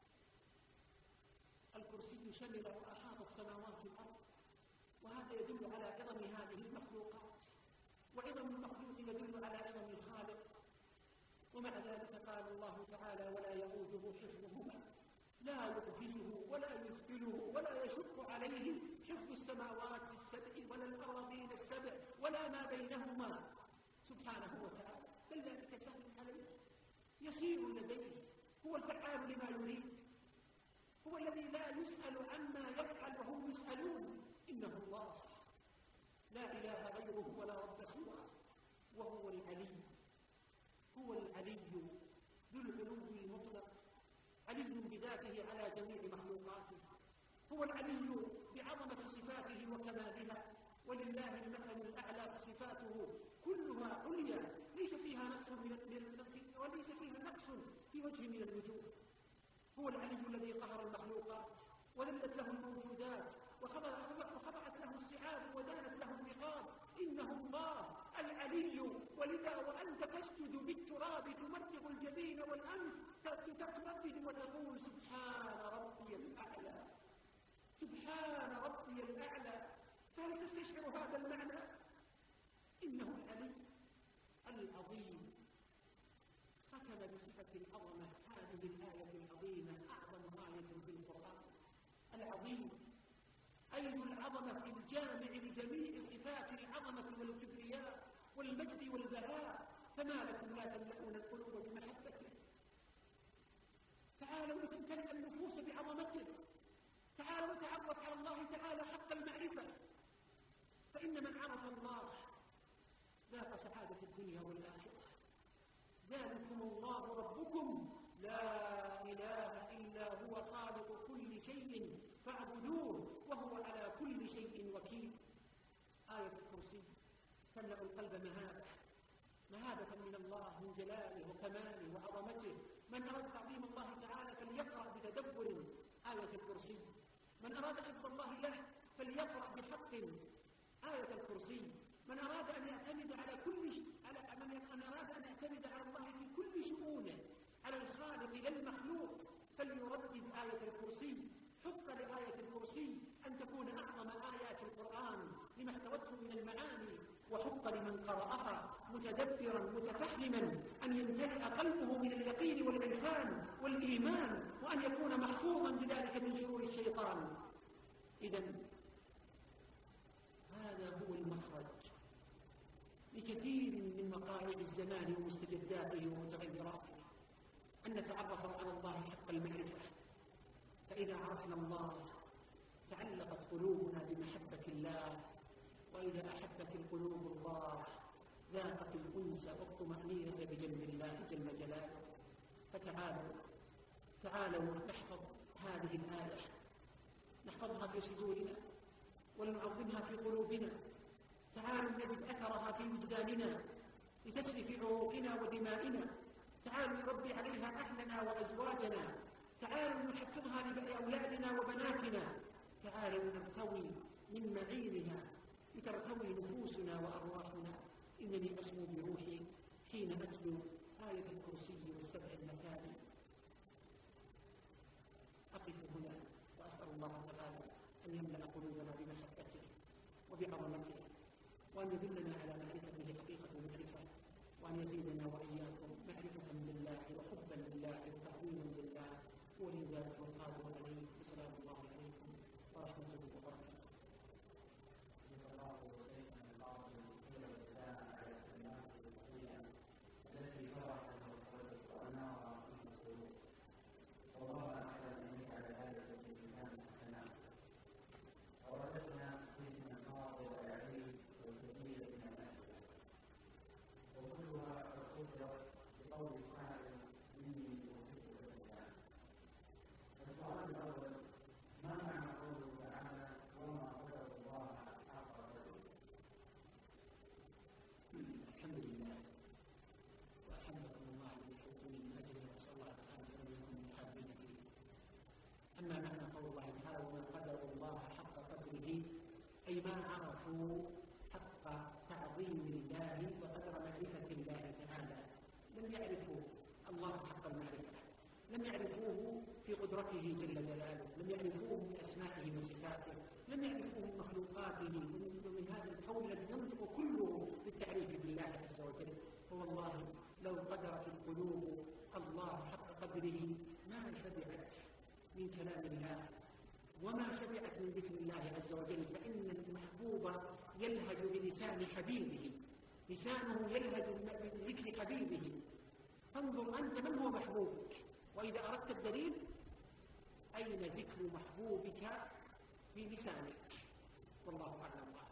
الكرسي شمل وأحاط السماوات والأرض، وهذا يدل على عظم هذه المخلوقات، وعظم المخلوق يدل على عظم الخالق. ومع ذلك قال الله تعالى: ولا يؤوده حفظهما، لا يعجزه ولا يثقله ولا يشق عليه حفظ السماوات السبع ولا الأراضين السبع ولا ما بينهما سبحانه وتعالى، بل ذلك سهل عليه يسير لديه. هو الفعال لما يريد، هو الذي لا يسأل عما يفعل وهم يسألون. إنه الله لا إله غيره ولا رب سواه، وهو العلي. هو العلي ذو العلو المطلق، علي بذاته على جميع مخلوقاته. هو العلي بعظمة صفاته وكمالها، ولله المثل الأعلى، فصفاته كلها عليا ليس فيها نقص وليس فيها نقص في وجه من الوجوه. هو العلي الذي قهر المخلوقات وذلت له الموجودات وخضعت له السحاب ودانت له الرقاب. إنه الله العلي. ولذا وأنت تسجد بالتراب تمرغ الجبين والأنف تردد وتقول: سبحان ربي الأعلى، سبحان ربي الأعلى. فهل تستشعر هذا المعنى؟ إنه العلي العظيم. ختم بصفة العظمة هذه الآية العظيمة، أعظم آية في القرآن. العظيم أي العظمة الجامع لجميع صفات العظمة والكبرياء والمجد والبهاء. فما لكم لا تملؤون القلوب بمحبته؟ تعالوا لتمتلئ النفوس بعظمته. تعالوا تعرف على الله تعالى حق المعرفة، فإن من عرف الله ذاق سعادة الدنيا والآخرة. ذلكم الله ربكم لا إله إلا هو خالق كل شيء فاعبدوه وهو على كل شيء وكيل. آية الكرسي تملأ القلب مهابة من الله، من جلاله وكماله وعظمته. من أراد تعظيم الله تعالى فليقرأ بتدبر آية الكرسي. من أراد حفظ الله له فليقرأ بحق آية الكرسي. من أراد أن يعتمد على الله في كل شؤونه، على الخالق لا المخلوق، فليردد آية الكرسي. حق لآية الكرسي أن تكون أعظم آيات القرآن لما احتوته من المعاني، وحق لمن قرأها متدبرا متفهما أن يمتلئ قلبه من اليقين والعرفان والإيمان، وأن يكون محفوظا بذلك من شرور الشيطان. إذن هذا هو المخرج لكثير من مقالع الزمان ومستجداته ومتغيراته. نتعرف على الله حق المعرفة، فإذا عرفنا الله تعلقت قلوبنا بمحبة الله، وإذا أحبت القلوب الله ذاقت الأنس والطمأنينة بجنب الله جل جلاله. فتعالوا نحفظ هذه الآية، نحفظها في صدورنا ولنعظمها في قلوبنا. تعالوا نجد أثرها في وجداننا لتسري في عروقنا ودمائنا. تعالوا نربي عليها أهلنا وأزواجنا. تعالوا نحفظها لأولادنا وبناتنا. تعالوا نرتوي من معينها لترتوي نفوسنا وأرواحنا. إنني أسمو بروحي حين أتلو آية الكرسي والسبع المثاني. أقف هنا وأسأل الله تعالى أن يملأ قلوبنا بمحبته وبعظمته، وأن يدلنا على معرفته حقيقة المعرفة، وأن يزيدنا وإياكم معرفة بالله وحبا لله وتعظيما لله. ولي ذلك والقادر عليه. وسلام الله عليكم ورحمته وبركاته. أما معنى قول الله تعالى وما قدر الله حق قدره، أي ما عرفوا حق تعظيم الله وقدر معرفة الله تعالى. لم يعرفوا الله حق المعرفة، لم يعرفوه في قدرته جل جلاله، لم يعرفوه من أسمائه وصفاته، لم يعرفوه من مخلوقاته، ومن هذا الكون الذي ينطق كله بالتعريف بالله عز وجل. فوالله لو قدرت القلوب الله حق قدره ما شبعت من كلام الله وما شبعت من ذكر الله عز وجل. فإن المحبوب يلهج بلسان حبيبه، لسانه يلهج بذكر حبيبه. فانظر أنت من هو محبوبك، وإذا أردت الدليل أين ذكر محبوبك في لسانك. والله أعلم وأعلم.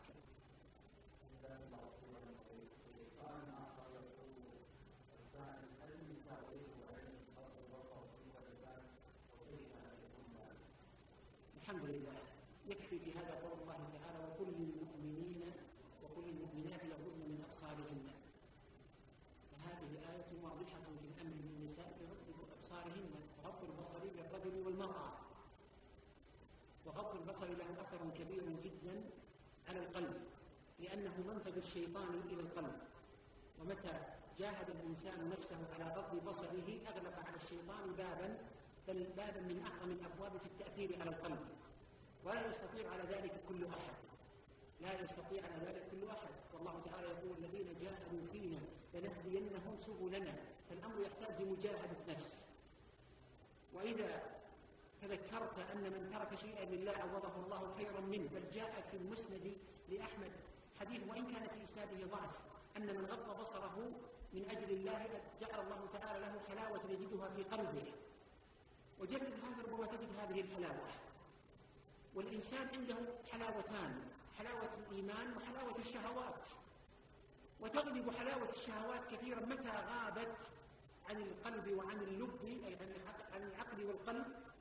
الحمد لله. يكفي في هذا قول الله تعالى وكل المؤمنين وكل المؤمنات يغضن من أبصارهن. فهذه آية واضحة في الأمر للنساء بغض أبصارهن، وغض البصر للرجل والمرأة. وغض البصر له أثر كبير جدا على القلب، لأنه منفذ الشيطان إلى القلب، ومتى جاهد الإنسان نفسه على غض بصره أغلق على الشيطان بابا، بل بابا من أعظم الأبواب في التأثير على القلب. ولا يستطيع على ذلك كل أحد، لا يستطيع على ذلك كل أحد. والله تعالى يقول الذين جاهدوا فينا لنهدينهم سبلنا. فالأمر يحتاج لمجاهدة نفس. وإذا تذكرت أن من ترك شيئا لله عوضه الله خيرا منه، بل جاء في المسند لأحمد حديث وإن كان في إسناده ضعف أن من غض بصره من أجل الله جعل الله تعالى له حلاوة يجدها في قلبه. وجرد هذا ربما تجد هذه الحلاوة. والإنسان عنده حلاوتان، حلاوة الإيمان وحلاوة الشهوات. وتغلب حلاوة الشهوات كثيرا متى غابت عن القلب وعن اللب، أي عن العقل والقلب،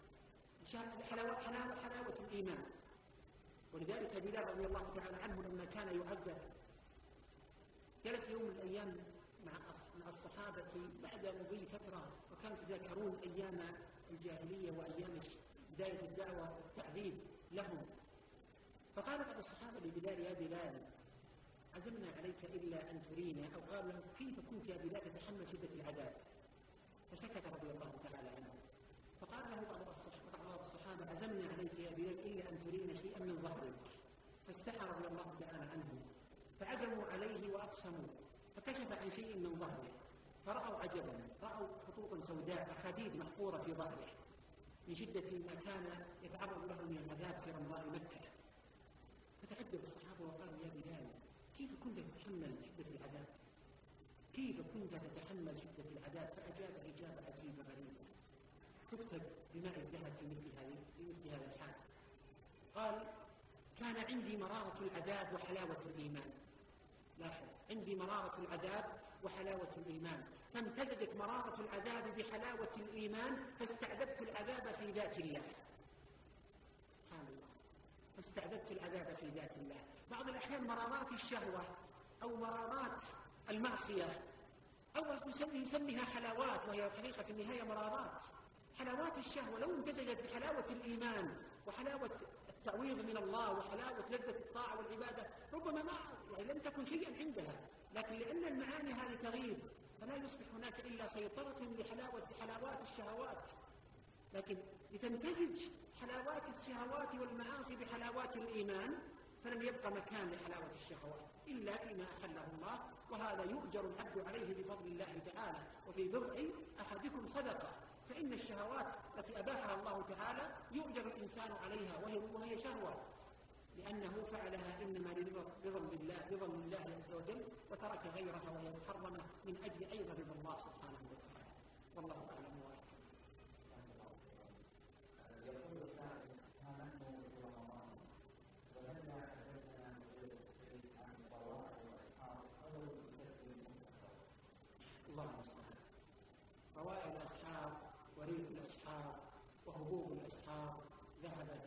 حلاوة الإيمان. ولذلك بلال رضي الله تعالى عنه لما كان يعذب جلس يوم من الأيام مع الصحابة بعد مضي فترة، وكانوا يتذاكرون أيام الجاهلية وأيام بداية الدعوة والتعذيب لهم. فقال بعض الصحابة لبلال يا بلال عزمنا عليك إلا أن ترينا، أو قال له كيف كنت يا بلال تتحمل شدة العذاب؟ فسكت رضي الله تعالى عنه. فقال له بعض الصحابة عزمنا عليك يا بلال إلا أن ترينا شيئا من ظهرك. فاستحى رضي الله تعالى عنه، فعزموا عليه وأقسموا، فكشف عن شيء من ظهره، فرأوا عجبا، رأوا خطوطا سوداء أخاديد محفورة في ظهره من شدة ما كان يتعرض له من العذاب في رمضاء مكة. فتعجب الصحابة وقالوا يا بلال كيف كنت تتحمل شدة العذاب؟ كيف كنت تتحمل شدة العذاب؟ فأجاب إجابة عجيبة غريبة، تكتب بماء الذهب في مثل هذا الحال. قال: كان عندي مرارة العذاب وحلاوة الإيمان. لاحظ، عندي مرارة العذاب وحلاوة الإيمان، فامتزجت مرارة العذاب بحلاوة الإيمان فاستعذبت العذاب في ذات الله. سبحان الله، فاستعذبت العذاب في ذات الله. بعض الأحيان مرارات الشهوة أو مرارات المعصية أو يسميها حلاوات، وهي حقيقة في النهاية مرارات. حلاوات الشهوة لو امتزجت بحلاوة الإيمان وحلاوة التعويض من الله وحلاوة لذة الطاعة والعبادة ربما ما لم تكن شيئا عندها، لكن لأن المعاني هذه تغيب فلا يصبح هناك إلا سيطرة لحلاوات الشهوات. لكن لتمتزج حلاوات الشهوات والمعاصي بحلاوات الإيمان فلم يبقى مكان لحلاوة الشهوات إلا فيما أحله الله، وهذا يؤجر العبد عليه بفضل الله تعالى. وفي بضع أحدكم صدقة، فإن الشهوات التي أباحها الله تعالى يؤجر الإنسان عليها وهي شهوة، لأنه فعلها إنما رضا لله عز وجل، وترك غيرها وهي محرمة من أجل أيضا رضا الله سبحانه وتعالى. والله أعلم وأعلم. يقول السائل: ها نحن في رمضان وهل حدثنا عن الطوائف والأصحاب أو الله المستعان. طوائف الأصحاب وريح الأصحاب وهبوب الأصحاب ذهبت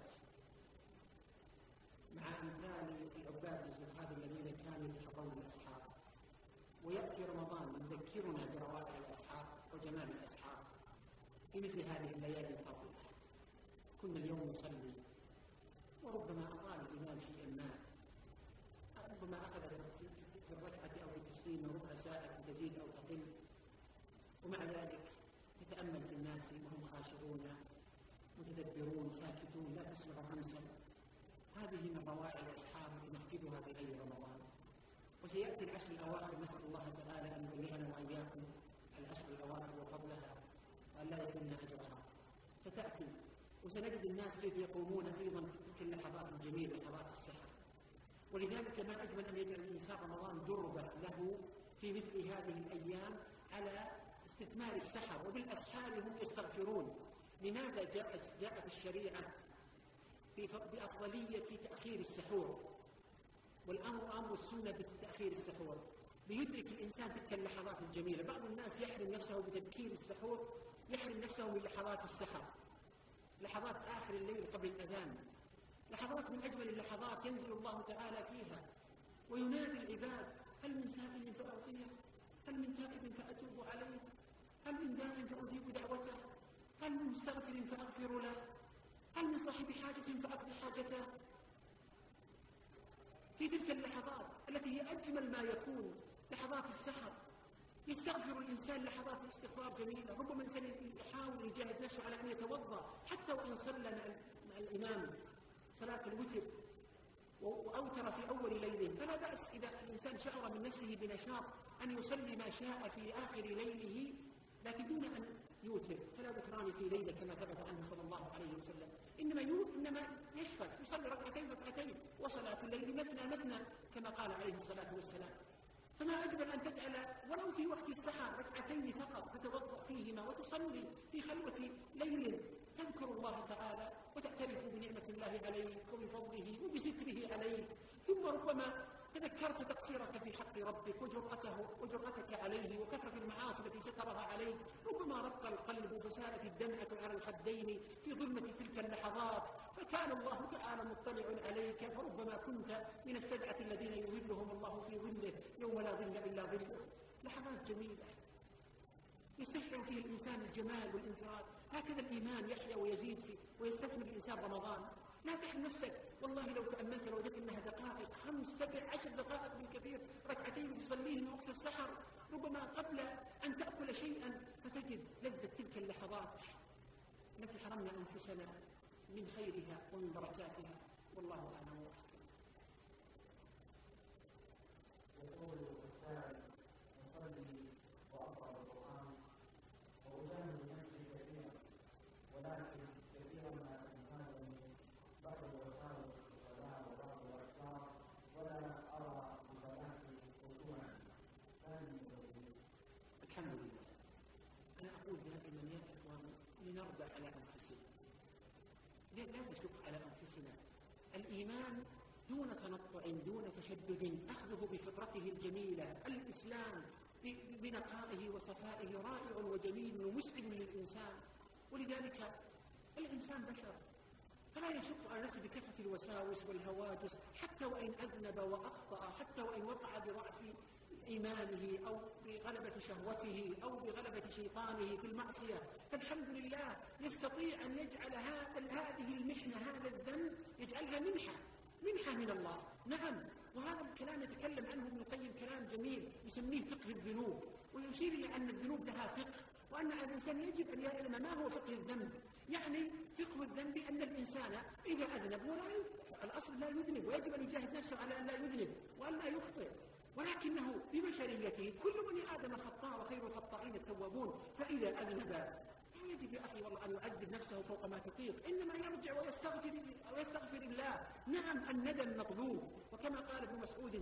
مع أمثال العباد الزهاد الذين كانوا يتحضرون الأصحاب، ويأتي رمضان يذكرنا بروائع الأصحاب وجمال الأصحاب في مثل هذه الليالي الفاضلة. كنا اليوم نصلي وربما أطال الإمام شيئا ما، ربما أخذ في الركعة أو في التسليم ربع ساعة تزيد أو تقل، ومع ذلك تتأمل في الناس وهم خاشعون متدبرون ساكتون لا تسمع همسا. هذه من روائع الأصحاب نفقدها في غير رمضان. وسيأتي العشر الأواخر، نسأل الله تعالى أن يبلغنا وإياكم العشر الأواخر وفضلها وأن لا يكون أجرها. ستأتي وسنجد الناس كيف يقومون أيضا في تلك اللحظات الجميلة، لحظات السحر. ولذلك ما أجمل أن يجعل الإنسان رمضان دربة له في مثل هذه الأيام على استثمار السحر، وبالأسحار هم يستغفرون. لماذا جاءت الشريعة بأفضلية تأخير السحور، والأمر أمر السنة بتأخير السحور ليدرك الإنسان تلك اللحظات الجميلة. بعض الناس يحرم نفسه بتبكير السحور، يحرم نفسه من لحظات السحر، لحظات آخر الليل قبل الأذان، لحظات من أجمل اللحظات ينزل الله تعالى فيها وينادي العباد: هل من سائل فأعطيه؟ هل من تائب فأتوب عليه؟ هل من داع فأجيب دعوته؟ هل من مستغفر فأغفر له؟ هل من صاحب حاجة فأقضي حاجته؟ في تلك اللحظات التي هي أجمل ما يكون، لحظات السحر، يستغفر الإنسان لحظات الاستغفار جميلة. ربما الإنسان يحاول يجاهد نفسه على أن يتوضأ حتى وإن صلى مع الإمام صلاة الوتر وأوتر في أول ليله، فلا بأس إذا الإنسان شعر من نفسه بنشاط أن يصلي ما شاء في آخر ليله، لكن دون أن يوتر، فلا وتران في ليلة كما ثبت عنه صلى الله عليه وسلم، إنما يشفع يصلي ركعتين وصلاة الليل مثنى كما قال عليه الصلاة والسلام. فما أجمل أن تجعل ولو في وقت السحر ركعتين فقط تتوضأ فيهما وتصلي في خلوة ليل، تذكر الله تعالى وتعترف بنعمة الله عليك وبفضله وبستره عليك، ثم ربما تذكرت تقصيرك في حق ربك وجرأتك عليه وكثرة المعاصي التي سترها عليك، ربما رق القلب فسالت الدمعة على الخدين في ظلمة تلك اللحظات، فكان الله تعالى مطلع عليك، فربما كنت من السبعة الذين يظلهم الله في ظله يوم لا ظل إلا ظله. لحظات جميلة يستشعر فيه الإنسان الجمال والانفراد. هكذا الإيمان يحيا ويزيد فيه ويستثمر الإنسان رمضان. لا تحرم نفسك، والله لو تأملت لوجدت أنها دقائق 5 7 10 دقائق بالكثير، ركعتين تصليه من وقت السحر، ربما قبل أن تأكل شيئا، فتجد لذة تلك اللحظات التي حرمنا أنفسنا من خيرها ومن بركاتها. والله أعلم وأحكم. يقول السائل: نصلي وأقرأ القرآن وأجاهد نفسي كثيرا، ولكن كثيرا ما أنهاني بعض الوسائل الصلاة وبعض الأفكار ولا أرى بصلاتي خشوعا. الحمد لله. أنا أقول دائما يا إخواني لنرضى على أنفسنا، لا نشق على أنفسنا. الإيمان دون تنطع دون تشدد، أخذه بفطرته الجميلة. الإسلام بنقائه وصفائه رائع وجميل ومسلم للإنسان، ولذلك الإنسان بشر، فلا يشق على نفسه بكثرة الوساوس والهواجس، حتى وإن أذنب وأخطأ، حتى وإن وقع بضعف إيمانه أو بغلبة شهوته أو بغلبة شيطانه في المعصية، فالحمد لله يستطيع أن يجعل هذه المحنة، هذا الذنب يجعلها منحة من الله. نعم، وهذا الكلام يتكلم عنه ابن القيم كلام جميل يسميه فقه الذنوب، ويشير إلى أن الذنوب لها فقه، وأن الإنسان يجب أن يعلم ما هو فقه الذنب. يعني فقه الذنب أن الإنسان إذا أذنب الأصل لا يذنب، ويجب أن يجاهد نفسه على أن لا يذنب وأن لا يخطئ، ولكنه ببشريته كل بني آدم خطاء وخير الخطائين التوابون، فإذا أذنب لا يجب يا أخي والله أن يعذب نفسه فوق ما تطيق، إنما يرجع ويستغفر الله. نعم، الندم مطلوب، وكما قال ابن مسعود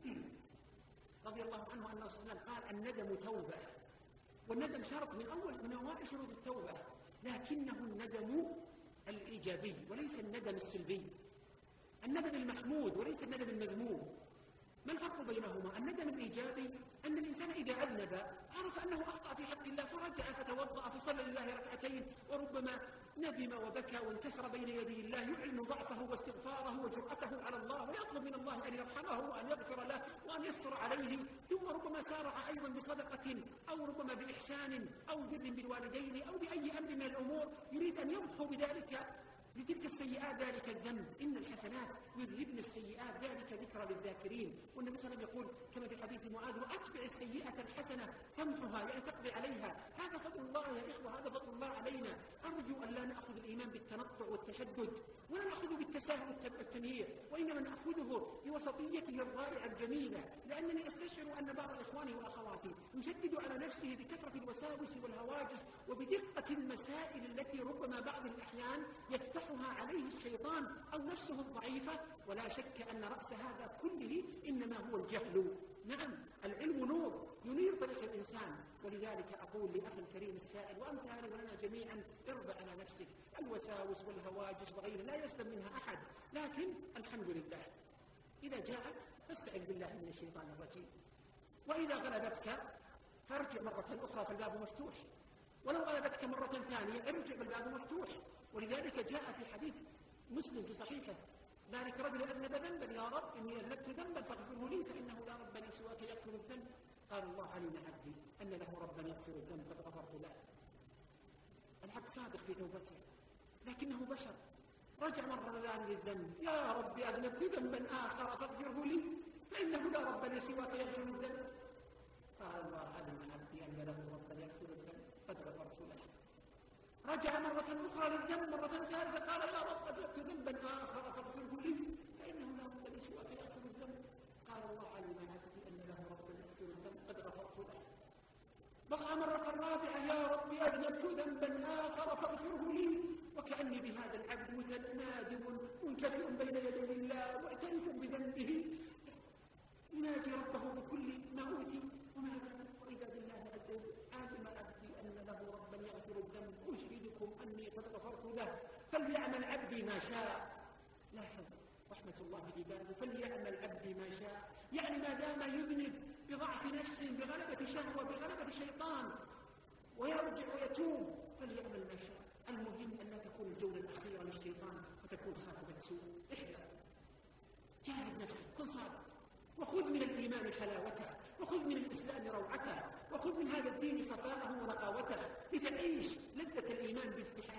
رضي الله عنه أن رسول الله قال الندم توبة، والندم شرط من أوائل شروط التوبة، لكنه الندم الإيجابي وليس الندم السلبي، الندم المحمود وليس الندم المذموم. ما الفرق بينهما؟ الندم الإيجابي أن الإنسان إذا أذنب عرف أنه أخطأ في حق الله فرجع فتوضأ فصلى لله ركعتين، وربما ندم وبكى وانكسر بين يدي الله، يعلن ضعفه واستغفاره وجرأته على الله، ويطلب من الله أن يرحمه وأن يغفر له وأن يستر عليه، ثم ربما سارع أيضا بصدقة أو ربما بإحسان أو بر بالوالدين أو بأي أمر من الأمور يريد أن يمحو لتلك السيئات ذلك الذنب. إن الحسنات يذهبن السيئات ذلك ذكرى للذاكرين، والنبي صلى الله عليه وسلم يقول كما في حديث معاذ وأتبع السيئة الحسنة تمحها، يعني تقضي عليها. هذا فضل الله يا إخوة، هذا فضل الله علينا. أرجو أن لا نأخذ الإيمان بالتنطع والتشدد، ولا نأخذه بالتساهل والتمييع، وإنما نأخذه بوسطيته الرائعة الجميلة، لأنني أستشعر أن بعض إخواني وأخواتي يشدد على نفسه بكثرة الوساوس والهواجس وبدقة المسائل التي ربما بعض الأحيان يفتحها عليه الشيطان أو نفسه الضعيفة، ولا شك أن رأس هذا كله إنما هو الجهل. نعم، العلم نور ينير طريق الإنسان، ولذلك أقول لأخي الكريم السائل وأمثاله ولنا جميعا ارضى على نفسك. الوساوس والهواجس وغيرها لا يسلم منها أحد، لكن الحمد لله إذا جاءت فاستعذ بالله من الشيطان الرجيم، وإذا غلبتك فارجع مرة أخرى فالباب مفتوح، ولو غلبتك مرة ثانية ارجع بالباب مفتوح. ولذلك جاء في حديث مسلم في صحيحه ذلك رجل أذنب ذنبا، يا رب إني أذنبت ذنبا فاغفره لي فإنه لا رب لي سواك يغفر الذنب. قال الله علم عبدي أن له ربا يغفر الذنب قد غفرت له. العبد صادق في توبته لكنه بشر، رجع مرة ثانية للذنب، يا رب أذنبت ذنبا آخر فاغفره لي فإنه لا رب لي سواك يغفر الذنب. قال الله علم عبدي أن له ربا يغفر الذنب قد غفرت له. رجع مرة أخرى للذنب مرة ثالثة، قال يا رب أذنبت ذنبا آخر فاغفره لي فإنه لا رب لي سواك يغفر الذنب. قال الله علم عبدي أن له ربا يغفر الذنب قد غفرت له. وقع مرة رابعة، يا رب أذنبت ذنبا آخر فاغفره لي، وكأني بهذا العبد نادم منكسر بين يدي الله معترف بذنبه يناجي ربه بكل ما أوتي وما ذنب. وإذا بالله عز وجل علم عبدي أن له ربا يغفر الذنب أشهدكم أني قد غفرت له فليعمل عبدي ما شاء. لاحظ رحمة الله بعباده، فليعمل عبدي ما شاء، يعني ما دام يذنب بضعف نفس بغلبة شهوة بغلبة شيطان ويرجع ويتوب فليعمل ما شاء. المهم أن لا تكون الجولة الأخيرة للشيطان فتكون خاتمة سوء. احذر، جاهد نفسك، كن صادق، وخذ من الإيمان حلاوته، وخذ من الإسلام روعته، وخذ من هذا الدين صفاءه ونقاوته لتعيش لذة الإيمان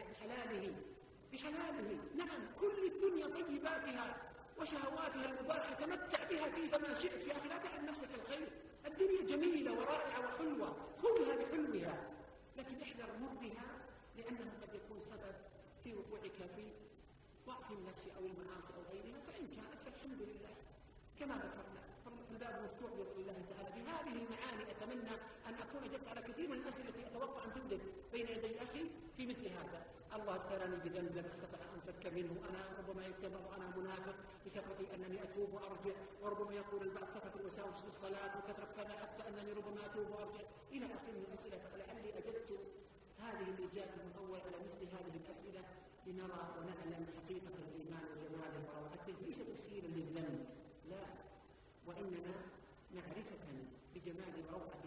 بحلاله. نعم، كل الدنيا طيباتها وشهواتها المباحة تمتع بها كيفما شئت يا أخي، لا تعد نفسك الخير. الدنيا جميلة ورائعة وحلوة، خذها بحلمها، لكن احذر مرها لأنه قد يكون سبب في وقوعك في ضعف النفس أو المعاصي أو غيرها، فإن كانت فالحمد لله كما ذكرنا الباب مفتوح بإذن الله تعالى. بهذه المعاني أتمنى أن أكون أجبت على كثير من الأسئلة التي أتوقع أن توجد بين يدي أخي في مثل هذا. الله ابتلاني بذنب لم أستطع أن أنفك منه، أنا ربما يكتبر وأنا منافق بكثرة أنني أتوب وأرجع، وربما يقول البعض كثرة الوساوس في الصلاة وكثرة كذا حتى أنني ربما أتوب وأرجع إلى آخر من الأسئلة، فلعلي أجبت هذه الإجابة ذلك المطول على مثل هذه الأسئلة لنرى ونعلم حقيقة الإيمان وجماله وروعته، ليس تسهيلا للذنب، لا، وإنما معرفة بجمال وروعة